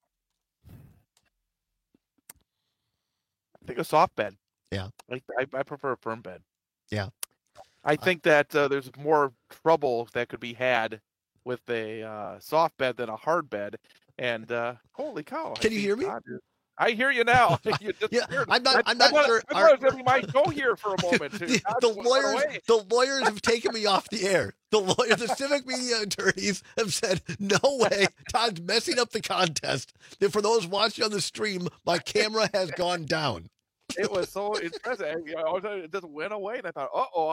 I think a soft bed. Yeah. I, I, I prefer a firm bed. Yeah. I think that uh, there's more trouble that could be had with a uh, soft bed than a hard bed. And uh, holy cow. Can you hear me? God, I hear you now. You yeah, I'm not. I'm not I, sure. I thought our, we might go here for a moment. Too. the, the lawyers, the lawyers have taken me off the air. The lawyers, the Civic Media attorneys have said, "No way, Todd's messing up the contest." And for those watching on the stream, my camera has gone down. It was so impressive. You know, all of a sudden it just went away, and I thought, "Uh-oh."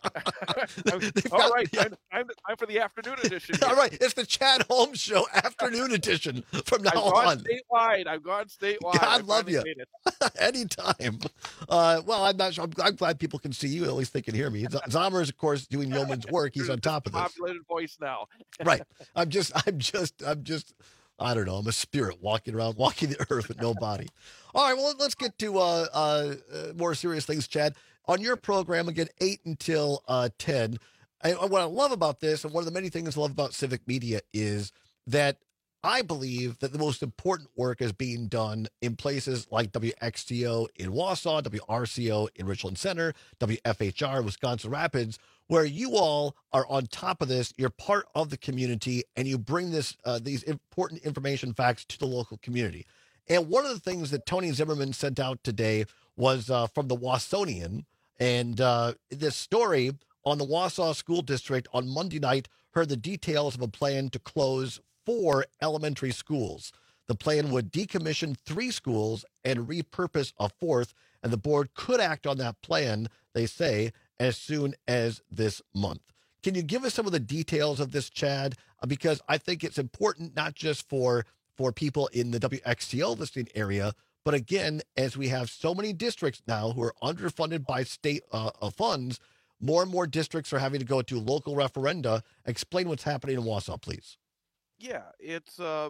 All right, time, time, time for the afternoon edition. All right, it's the Chad Holmes Show afternoon edition from now I've gone on. statewide. I've gone statewide. God I love you. finally made it. Anytime. Uh, well, I'm not sure. I'm, I'm glad people can see you. At least they can hear me. Z- Zomer is, of course, doing yeoman's work. He's on top of this. Populated voice now. Right. I'm just, I'm just, I'm just, I don't know. I'm a spirit walking around, walking the earth with no body. All right. Well, let's get to uh, uh, uh, more serious things, Chad. On your program, again, eight until uh, ten. I, what I love about this, and one of the many things I love about Civic Media, is that I believe that the most important work is being done in places like W X T O in Wausau, W R C O in Richland Center, W F H R in Wisconsin Rapids, where you all are on top of this. You're part of the community, and you bring this uh, these important information facts to the local community. And one of the things that Tony Zimmerman sent out today was uh, from the Wausonian, and uh, this story on the Wausau School District on Monday night heard the details of a plan to close four elementary schools. The plan would decommission three schools and repurpose a fourth, and the board could act on that plan, they say, as soon as this month. Can you give us some of the details of this, Chad? Uh, because I think it's important not just for, for people in the W X T O listening area, but again, as we have so many districts now who are underfunded by state uh, uh, funds, more and more districts are having to go to local referenda. Explain what's happening in Wausau, please. Yeah, it's uh,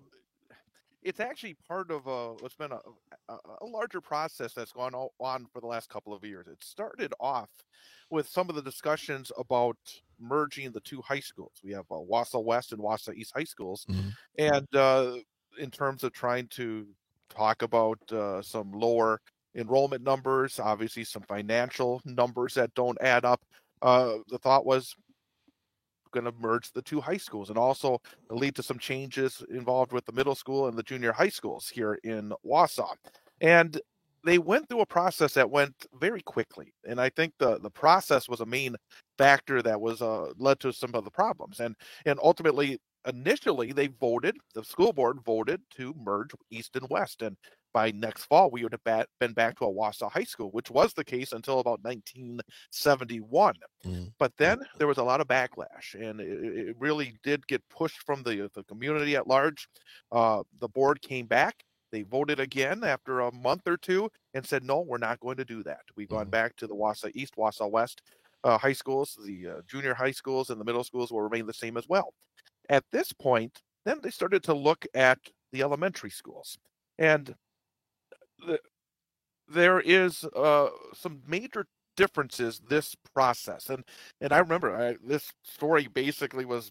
it's actually part of a, what's been a, a, a larger process that's gone on for the last couple of years. It started off with some of the discussions about merging the two high schools. We have uh, Wausau West and Wausau East high schools, mm-hmm. and uh, in terms of trying to talk about uh, some lower enrollment numbers, obviously some financial numbers that don't add up, uh, the thought was going to merge the two high schools and also lead to some changes involved with the middle school and the junior high schools here in Wausau. And they went through a process that went very quickly. And I think the, the process was a main factor that was uh, led to some of the problems. And, and ultimately, initially, they voted, the school board voted to merge East and West. And by next fall, we would have bat, been back to a Wausau high school, which was the case until about nineteen seventy-one. Mm. But then there was a lot of backlash, and it, it really did get pushed from the, the community at large. Uh, the board came back. They voted again after a month or two and said, no, we're not going to do that. We've gone back to the Wausau East, Wausau West uh, high schools. The uh, junior high schools and the middle schools will remain the same as well. At this point, then they started to look at the elementary schools. And the, there is uh, some major differences this process. And and I remember I, this story basically was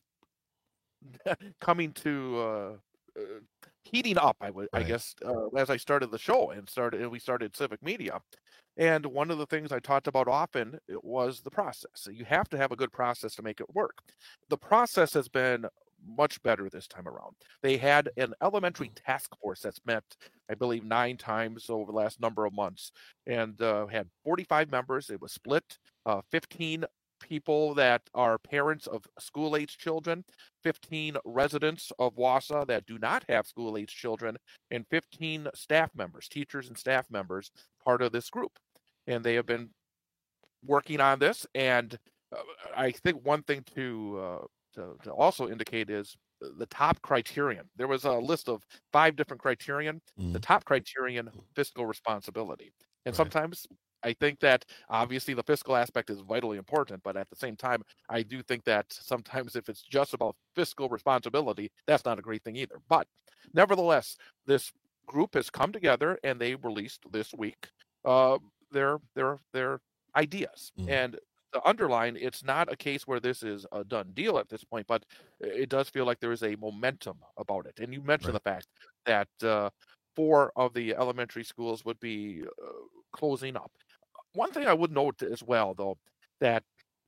coming to uh, uh, heating up, I would, right. I guess, uh, as I started the show and started, and we started Civic Media. And one of the things I talked about often was the process. So you have to have a good process to make it work. The process has been much better this time around. They had an elementary task force that's met, I believe, nine times over the last number of months, and uh, had forty-five members. It was split, uh, fifteen people that are parents of school-age children, fifteen residents of Wausau that do not have school-age children, and fifteen staff members, teachers and staff members, part of this group. And they have been working on this. And uh, I think one thing to, uh, to to also indicate is the top criterion. There was a list of five different criterion. Mm. The top criterion, fiscal responsibility. And Right. sometimes I think that obviously the fiscal aspect is vitally important, but at the same time, I do think that sometimes if it's just about fiscal responsibility, that's not a great thing either. But nevertheless, this group has come together and they released this week uh, their their their ideas. Mm. And to underline, it's not a case where this is a done deal at this point, but it does feel like there is a momentum about it. And you mentioned Right. the fact that uh, four of the elementary schools would be uh, closing up. One thing I would note as well, though, that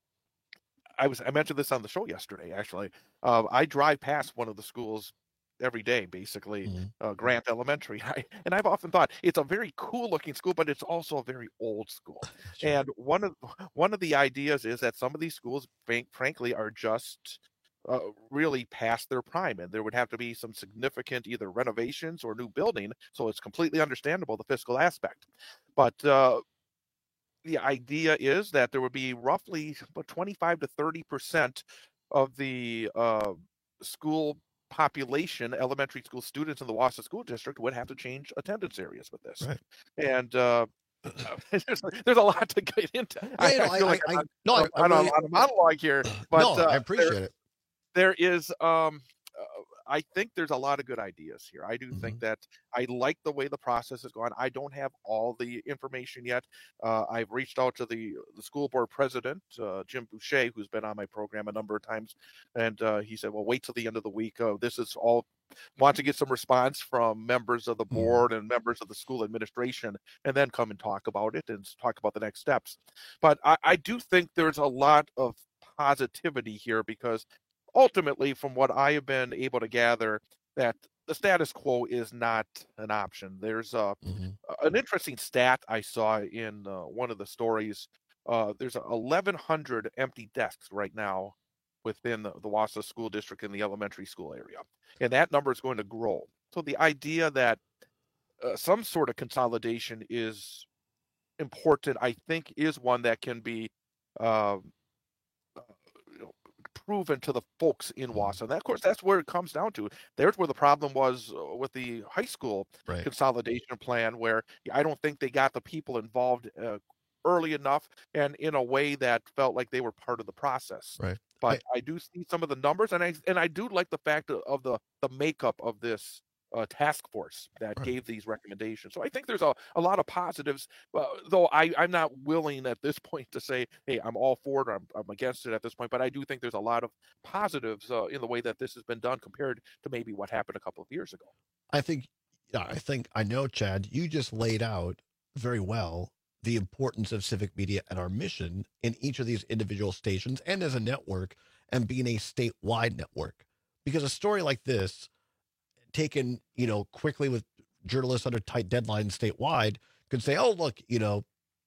I was I mentioned this on the show yesterday. Actually, uh, I drive past one of the schools every day, basically, Mhm. uh, Grant Elementary, I, and I've often thought it's a very cool-looking school, but it's also a very old school. Sure. And one of one of the ideas is that some of these schools, frank, frankly, are just uh, really past their prime, and there would have to be some significant either renovations or new building. So it's completely understandable, the fiscal aspect. But uh, the idea is that there would be roughly about twenty-five to thirty percent of the uh, school population, elementary school students in the Wausau School District, would have to change attendance areas with this. Right. And uh, there's, there's a lot to get into. Yeah, I, no, I feel I- like I- I'm I- on, no, I- I'm I on really- a, on a monologue here, but No, uh, I appreciate there- it. There is, um, uh, I think there's a lot of good ideas here. I do Mm-hmm. think that I like the way the process is going. I don't have all the information yet. Uh, I've reached out to the the school board president, uh, Jim Boucher, who's been on my program a number of times, and uh, he said, "Well, wait till the end of the week. Uh, this is all." Want to get some response from members of the board and members of the school administration, and then come and talk about it and talk about the next steps. But I, I do think there's a lot of positivity here, because ultimately, from what I have been able to gather, that the status quo is not an option. There's a, an interesting stat I saw in uh, one of the stories. Uh, there's eleven hundred empty desks right now within the, the Wausau School District in the elementary school area, and that number is going to grow. So the idea that uh, some sort of consolidation is important, I think, is one that can be uh, you know, proven to the folks in Wausau. And that, of course, that's where it comes down to. There's where the problem was uh, with the high school Right. consolidation plan, where I don't think they got the people involved uh, early enough and in a way that felt like they were part of the process. Right. But I, I do see some of the numbers, and I and I do like the fact of, of the the makeup of this uh, task force that Right. gave these recommendations. So I think there's a, a lot of positives, uh, though I, I'm not willing at this point to say, hey, I'm all for it or I'm, I'm against it at this point. But I do think there's a lot of positives uh, in the way that this has been done compared to maybe what happened a couple of years ago. I think, yeah, I think, I know, Chad, you just laid out very well the importance of civic media and our mission in each of these individual stations and as a network, and being a statewide network. Because a story like this, taken, you know, quickly with journalists under tight deadlines statewide, could say, oh, look, you know,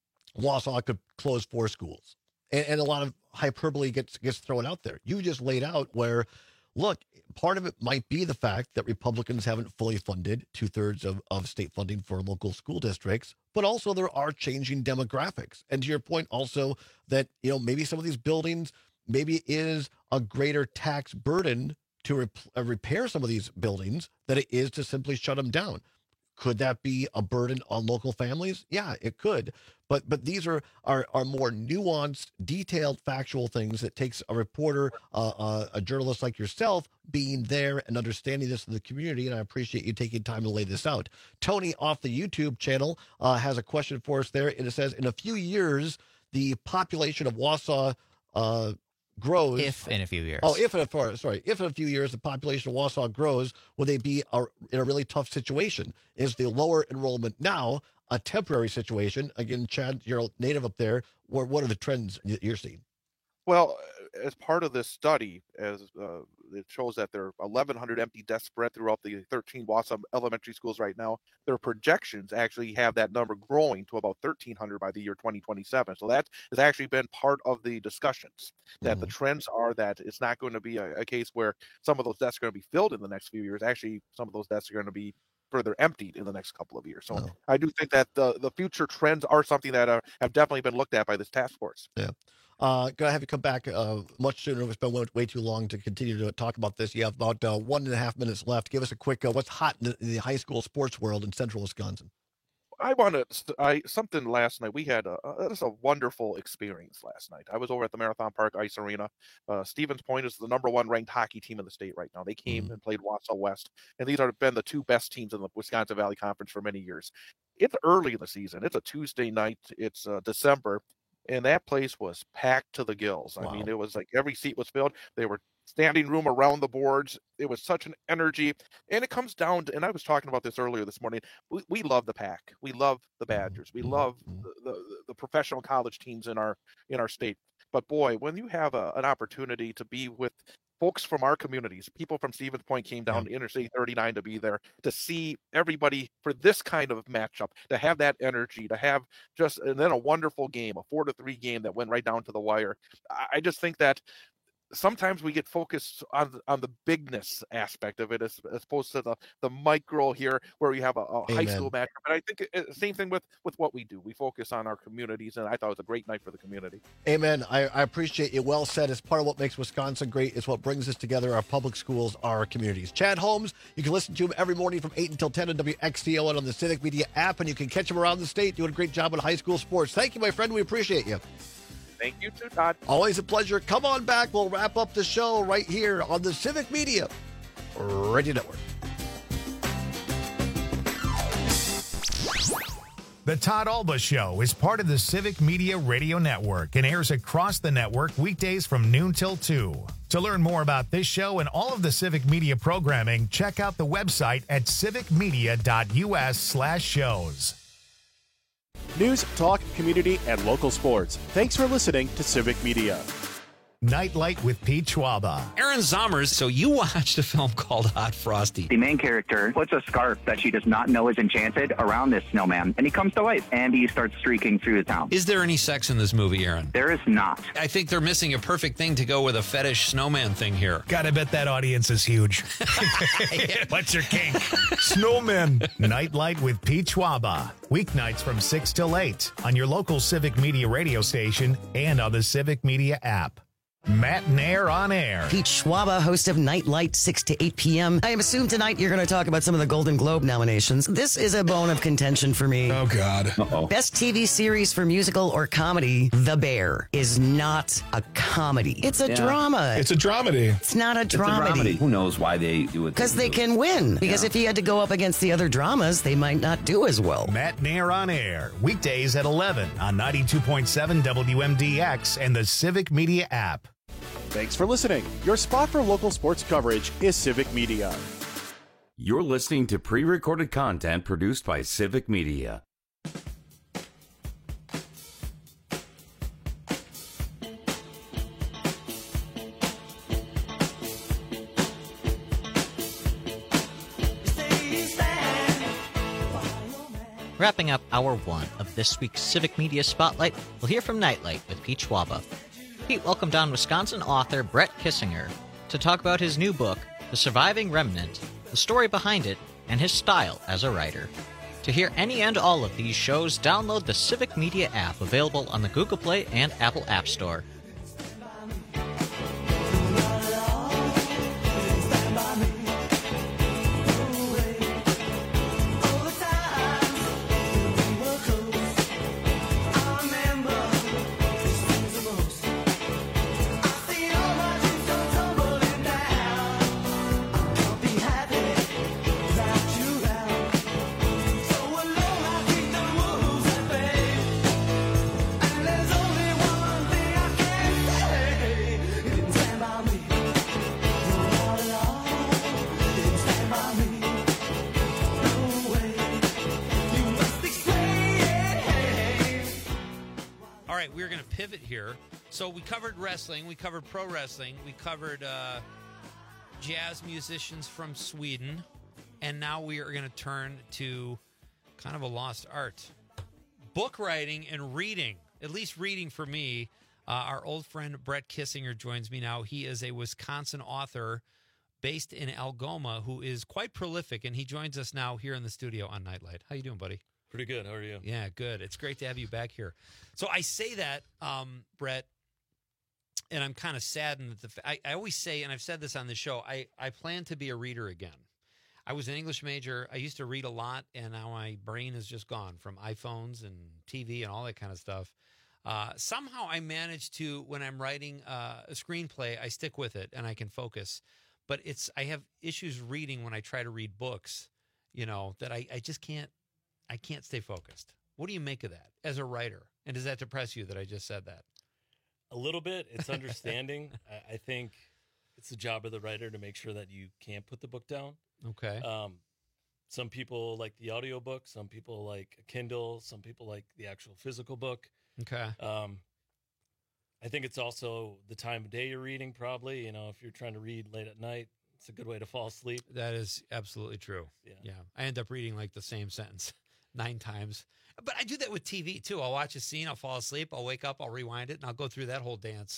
Wausau could close four schools. And, and a lot of hyperbole gets gets thrown out there. You just laid out where, look, part of it might be the fact that Republicans haven't fully funded two-thirds of, of state funding for local school districts, but also there are changing demographics. And to your point also that, you know, maybe some of these buildings, maybe it is a greater tax burden to rep- uh, repair some of these buildings than it is to simply shut them down. Could that be a burden on local families? Yeah, it could. But but these are are, are more nuanced, detailed, factual things that takes a reporter, uh, uh, a journalist like yourself, being there and understanding this in the community. And I appreciate you taking time to lay this out. Tony off the YouTube channel uh, has a question for us there. And it says, in a few years, the population of Wausau uh, grows. If in a few years. Oh, if in a sorry, if in a few years the population of Wausau grows, will they be a, in a really tough situation? Is the lower enrollment now a temporary situation? Again, Chad, you're a native up there. What what are the trends you're seeing? Well, as part of this study, as uh, it shows that there are eleven hundred empty desks spread throughout the thirteen Wausau elementary schools right now. Their projections actually have that number growing to about thirteen hundred by the year twenty twenty-seven. So that has actually been part of the discussions, that Mm-hmm. the trends are that it's not going to be a, a case where some of those desks are going to be filled in the next few years. Actually, some of those desks are going to be further emptied in the next couple of years. So Oh. I do think that the, the future trends are something that are, have definitely been looked at by this task force. Yeah. Uh, gonna have you come back uh, much sooner. It's been way, way too long to continue to talk about this. You have about uh, one and a half minutes left. Give us a quick uh, what's hot in the, in the high school sports world in central Wisconsin. I want to. I something last night. We had a, a just a wonderful experience last night. I was over at the Marathon Park Ice Arena. Uh, Stevens Point is the number one ranked hockey team in the state right now. They came Mm-hmm. and played Wausau West, and these have been the two best teams in the Wisconsin Valley Conference for many years. It's early in the season. It's a Tuesday night. It's uh, December, and that place was packed to the gills. I Wow. mean, it was like every seat was filled. They were standing room around the boards. It was such an energy. And it comes down to, and I was talking about this earlier this morning, we, we love the Pack. We love the Badgers. We love the, the, the professional college teams in our in our state. But boy, when you have a, an opportunity to be with folks from our communities, people from Stevens Point came down to Interstate thirty-nine to be there, to see everybody for this kind of matchup, to have that energy, to have just, and then a wonderful game, a four to three game that went right down to the wire. I, I just think that sometimes we get focused on on the bigness aspect of it as, as opposed to the the micro here where we have a, a high school match. But I think it, same thing with with what we do. We focus on our communities, and I thought it was a great night for the community. Amen. I, I appreciate it. Well said. It's part of what makes Wisconsin great. It's what brings us together, our public schools, our communities. Chad Holmes, you can listen to him every morning from eight until ten on W X T O and on the Civic Media app, and you can catch him around the state doing a great job in high school sports. Thank you, my friend. We appreciate you. Thank you too, Todd. Always a pleasure. Come on back. We'll wrap up the show right here on the Civic Media Radio Network. The Todd Alba Show is part of the Civic Media Radio Network and airs across the network weekdays from noon till two. To learn more about this show and all of the Civic Media programming, check out the website at civicmedia.us slash shows. News, talk, community, and local sports. Thanks for listening to Civic Media. Nightlight with Pete Schwaba. Aaron Zommers, so you watched a film called Hot Frosty. The main character puts a scarf that she does not know is enchanted around this snowman, and he comes to life, and he starts streaking through the town. Is there any sex in this movie, Aaron? There is not. I think they're missing a perfect thing to go with a fetish snowman thing here. Gotta bet that audience is huge. What's your kink? Snowmen. Nightlight with Pete Schwaba. Weeknights from six till eight on your local Civic Media radio station and on the Civic Media app. Matt Nair on air. Pete Schwaba, host of Nightlight, six to eight p.m. I assume tonight you're going to talk about some of the Golden Globe nominations. This is a bone of contention for me. Oh, God. Uh-oh. Best T V series for musical or comedy, The Bear, is not a comedy. It's a Yeah. drama. It's a dramedy. It's not a It's a dramedy. Who knows why they do it? Because they can win. Because Yeah. if he had to go up against the other dramas, they might not do as well. Matt Nair on air. Weekdays at eleven on ninety-two point seven W M D X and the Civic Media app. Thanks for listening. Your spot for local sports coverage is Civic Media. You're listening to pre-recorded content produced by Civic Media. Wrapping up hour one of this week's Civic Media Spotlight, we'll hear from Nightlight with Pete Schwaba. Pete welcomed on Wisconsin author Brett Kissinger to talk about his new book, The Surviving Remnant, the story behind it, and his style as a writer. To hear any and all of these shows, download the Civic Media app available on the Google Play and Apple App Store. Pivot here. So we covered wrestling, we covered pro wrestling, we covered uh, jazz musicians from Sweden, and now we are going to turn to kind of a lost art. Book writing and reading, at least reading for me. Uh, our old friend Brett Kissinger joins me now. He is a Wisconsin author based in Algoma who is quite prolific, and he joins us now here in the studio on Nightlight. How you doing, buddy? Pretty good. How are you? Yeah, good. It's great to have you back here. So I say that, um, Brett, and I'm kind of saddened that the. I, I always say, and I've said this on the show, I, I plan to be a reader again. I was an English major. I used to read a lot, and now my brain is just gone from iPhones and T V and all that kind of stuff. Uh, somehow I managed to, when I'm writing uh, a screenplay, I stick with it and I can focus. But it's I have issues reading when I try to read books, you know, that I, I just can't. I can't stay focused. What do you make of that as a writer? And does that depress you that I just said that? A little bit. It's understanding. I, I think it's the job of the writer to make sure that you can't put the book down. Okay. Um, some people like the audiobook. Some people like a Kindle. Some people like the actual physical book. Okay. Um, I think it's also the time of day you're reading, probably. You know, if you're trying to read late at night, it's a good way to fall asleep. That is absolutely true. Yeah. Yeah. I end up reading like the same sentence nine times. But I do that with T V too. I'll watch a scene, I'll fall asleep, I'll wake up, I'll rewind it, and I'll go through that whole dance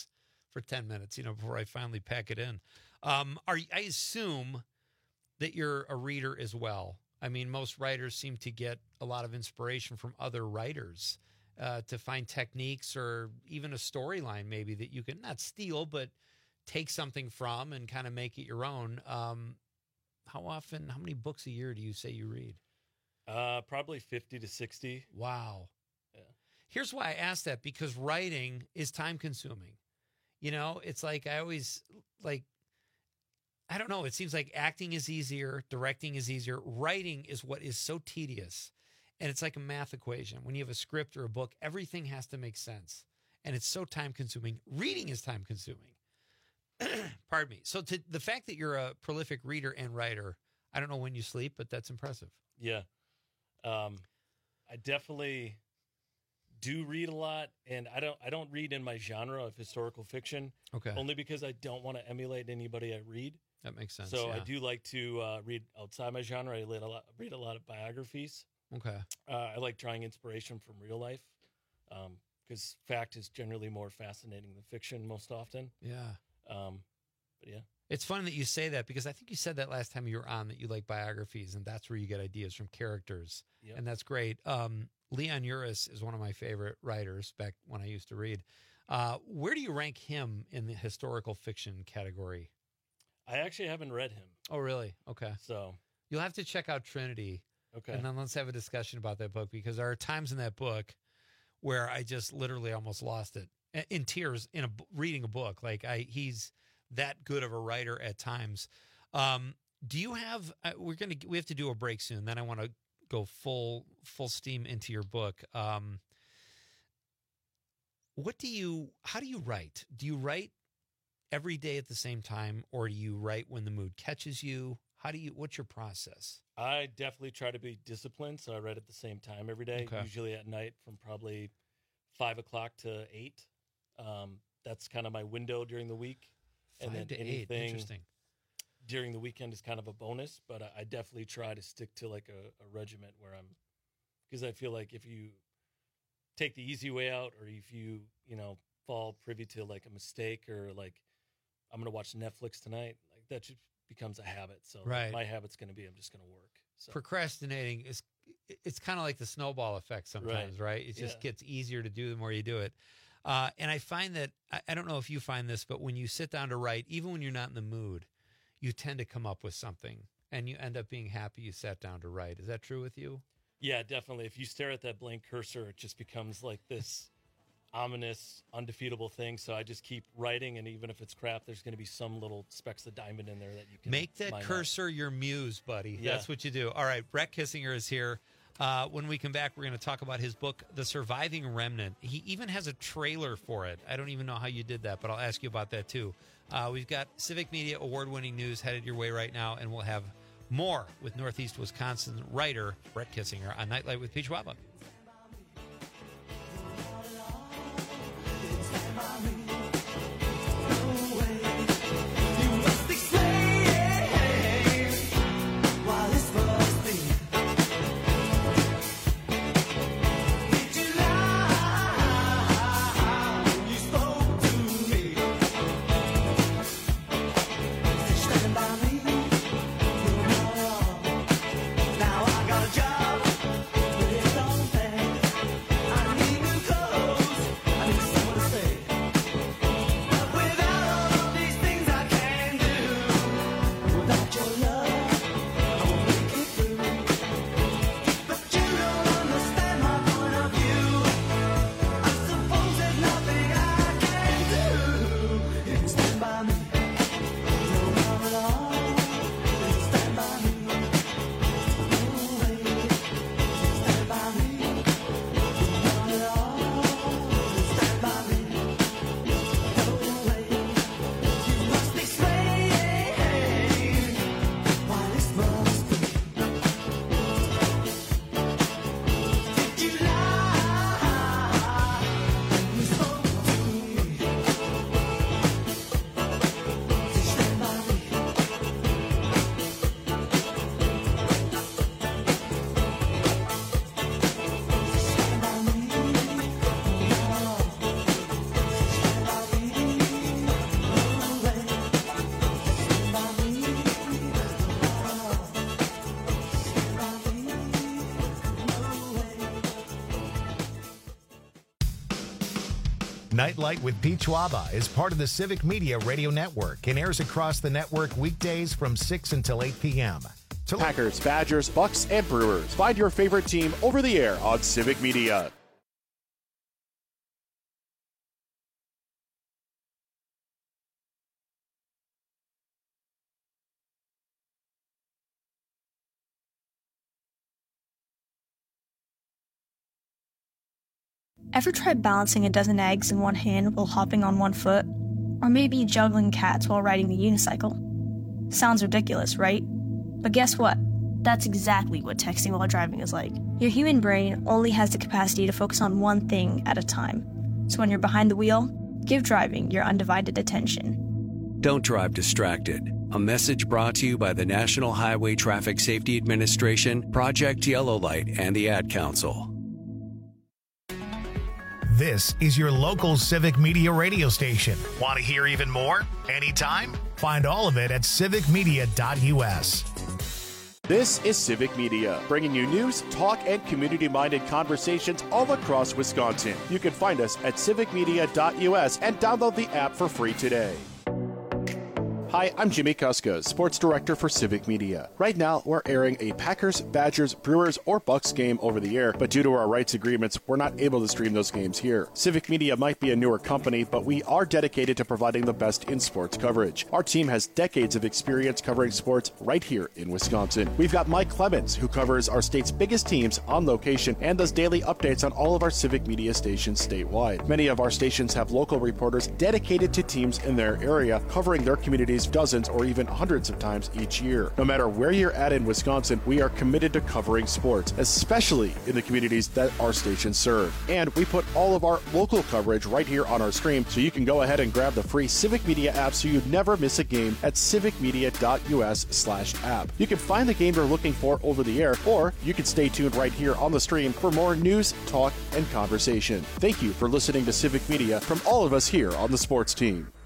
for ten minutes, you know, before I finally pack it in. Um, are I assume that you're a reader as well. I mean, most writers seem to get a lot of inspiration from other writers uh, to find techniques or even a storyline maybe that you can not steal, but take something from and kind of make it your own. Um, how often, how many books a year do you say you read? Uh, probably fifty to sixty. Wow. Yeah. Here's why I asked that, because writing is time consuming. You know, it's like I always like, I don't know. It seems like acting is easier. Directing is easier. Writing is what is so tedious. And it's like a math equation. When you have a script or a book, everything has to make sense. And it's so time consuming. Reading is time consuming. Pardon me. So to, the fact that you're a prolific reader and writer, I don't know when you sleep, but that's impressive. Yeah. Um, I definitely do read a lot, and I don't I don't read in my genre of historical fiction. Okay. Only because I don't want to emulate anybody I read. That makes sense. So yeah. I do like to uh, read outside my genre. I read a lot, read a lot of biographies. Okay. Uh, I like drawing inspiration from real life because um, fact is generally more fascinating than fiction most often. Yeah. Um, but yeah. It's fun that you say that, because I think you said that last time you were on, that you like biographies, and that's where you get ideas from characters. Yep. And that's great. Um, Leon Uris is one of my favorite writers back when I used to read. Uh, where do you rank him in the historical fiction category? I actually haven't read him. Oh, really? Okay. So you'll have to check out Trinity. Okay. And then let's have a discussion about that book, because there are times in that book where I just literally almost lost it in tears in a reading a book. Like I, he's that good of a writer at times. Um, do you have, uh, we're going to, we have to do a break soon. Then I want to go full, full steam into your book. Um, what do you, how do you write? Do you write every day at the same time, or do you write when the mood catches you? How do you, what's your process? I definitely try to be disciplined. So I write at the same time every day, Okay. usually at night from probably five o'clock to eight. Um, that's kind of my window during the week. Five and then to eight. anything Interesting. during the weekend is kind of a bonus, but I, I definitely try to stick to like a, a regiment where I'm, because I feel like if you take the easy way out, or if you, you know, fall privy to like a mistake, or like, I'm going to watch Netflix tonight, like that just becomes a habit. So like, Right. my habit's going to be, I'm just going to work. So Procrastinating is, it's kind of like the snowball effect sometimes, right? Right. It just Yeah. gets easier to do the more you do it. Uh, and I find that, I, I don't know if you find this, but when you sit down to write, even when you're not in the mood, you tend to come up with something, and you end up being happy you sat down to write. Is that true with you? yeah, definitely. If you stare at that blank cursor, it just becomes like this ominous, undefeatable thing. So I just keep writing, and even if it's crap, there's going to be some little specks of diamond in there that you can Make that mine out. cursor your muse, buddy. Yeah. That's what you do. All right, Brett Kissinger is here. Uh, when we come back, we're going to talk about his book, The Surviving Remnant. He even has a trailer for it. I don't even know how you did that, but I'll ask you about that too. Uh, we've got Civic Media award-winning news headed your way right now, and we'll have more with Northeast Wisconsin writer Brett Kissinger on Nightlight with Peach Wabba. Now I got a job, but it don't pay. Nightlight with Pete Schwaba is part of the Civic Media Radio Network and airs across the network weekdays from six until eight p.m. To Packers, Badgers, Bucks, and Brewers. Find your favorite team over the air on Civic Media. Ever tried balancing a dozen eggs in one hand while hopping on one foot? Or maybe juggling cats while riding the unicycle? Sounds ridiculous, right? But guess what? That's exactly what texting while driving is like. Your human brain only has the capacity to focus on one thing at a time. So when you're behind the wheel, give driving your undivided attention. Don't drive distracted. A message brought to you by the National Highway Traffic Safety Administration, Project Yellow Light, and the Ad Council. This is your local Civic Media radio station. Want to hear even more? Anytime? Find all of it at civic media dot u s. This is Civic Media, bringing you news, talk, and community-minded conversations all across Wisconsin. You can find us at civic media dot u s and download the app for free today. Hi, I'm Jimmy Kuska, Sports Director for Civic Media. Right now, we're airing a Packers, Badgers, Brewers, or Bucks game over the air, but due to our rights agreements, we're not able to stream those games here. Civic Media might be a newer company, but we are dedicated to providing the best in sports coverage. Our team has decades of experience covering sports right here in Wisconsin. We've got Mike Clemens, who covers our state's biggest teams on location and does daily updates on all of our Civic Media stations statewide. Many of our stations have local reporters dedicated to teams in their area, covering their communities dozens or even hundreds of times each year. No matter where you're at in Wisconsin, we are committed to covering sports, especially in the communities that our stations serve. And we put all of our local coverage right here on our stream, so you can go ahead and grab the free Civic Media app so you never miss a game at civic media dot u s slash app. You can find the game you're looking for over the air, or you can stay tuned right here on the stream for more news, talk, and conversation. Thank you for listening to Civic Media from all of us here on the sports team.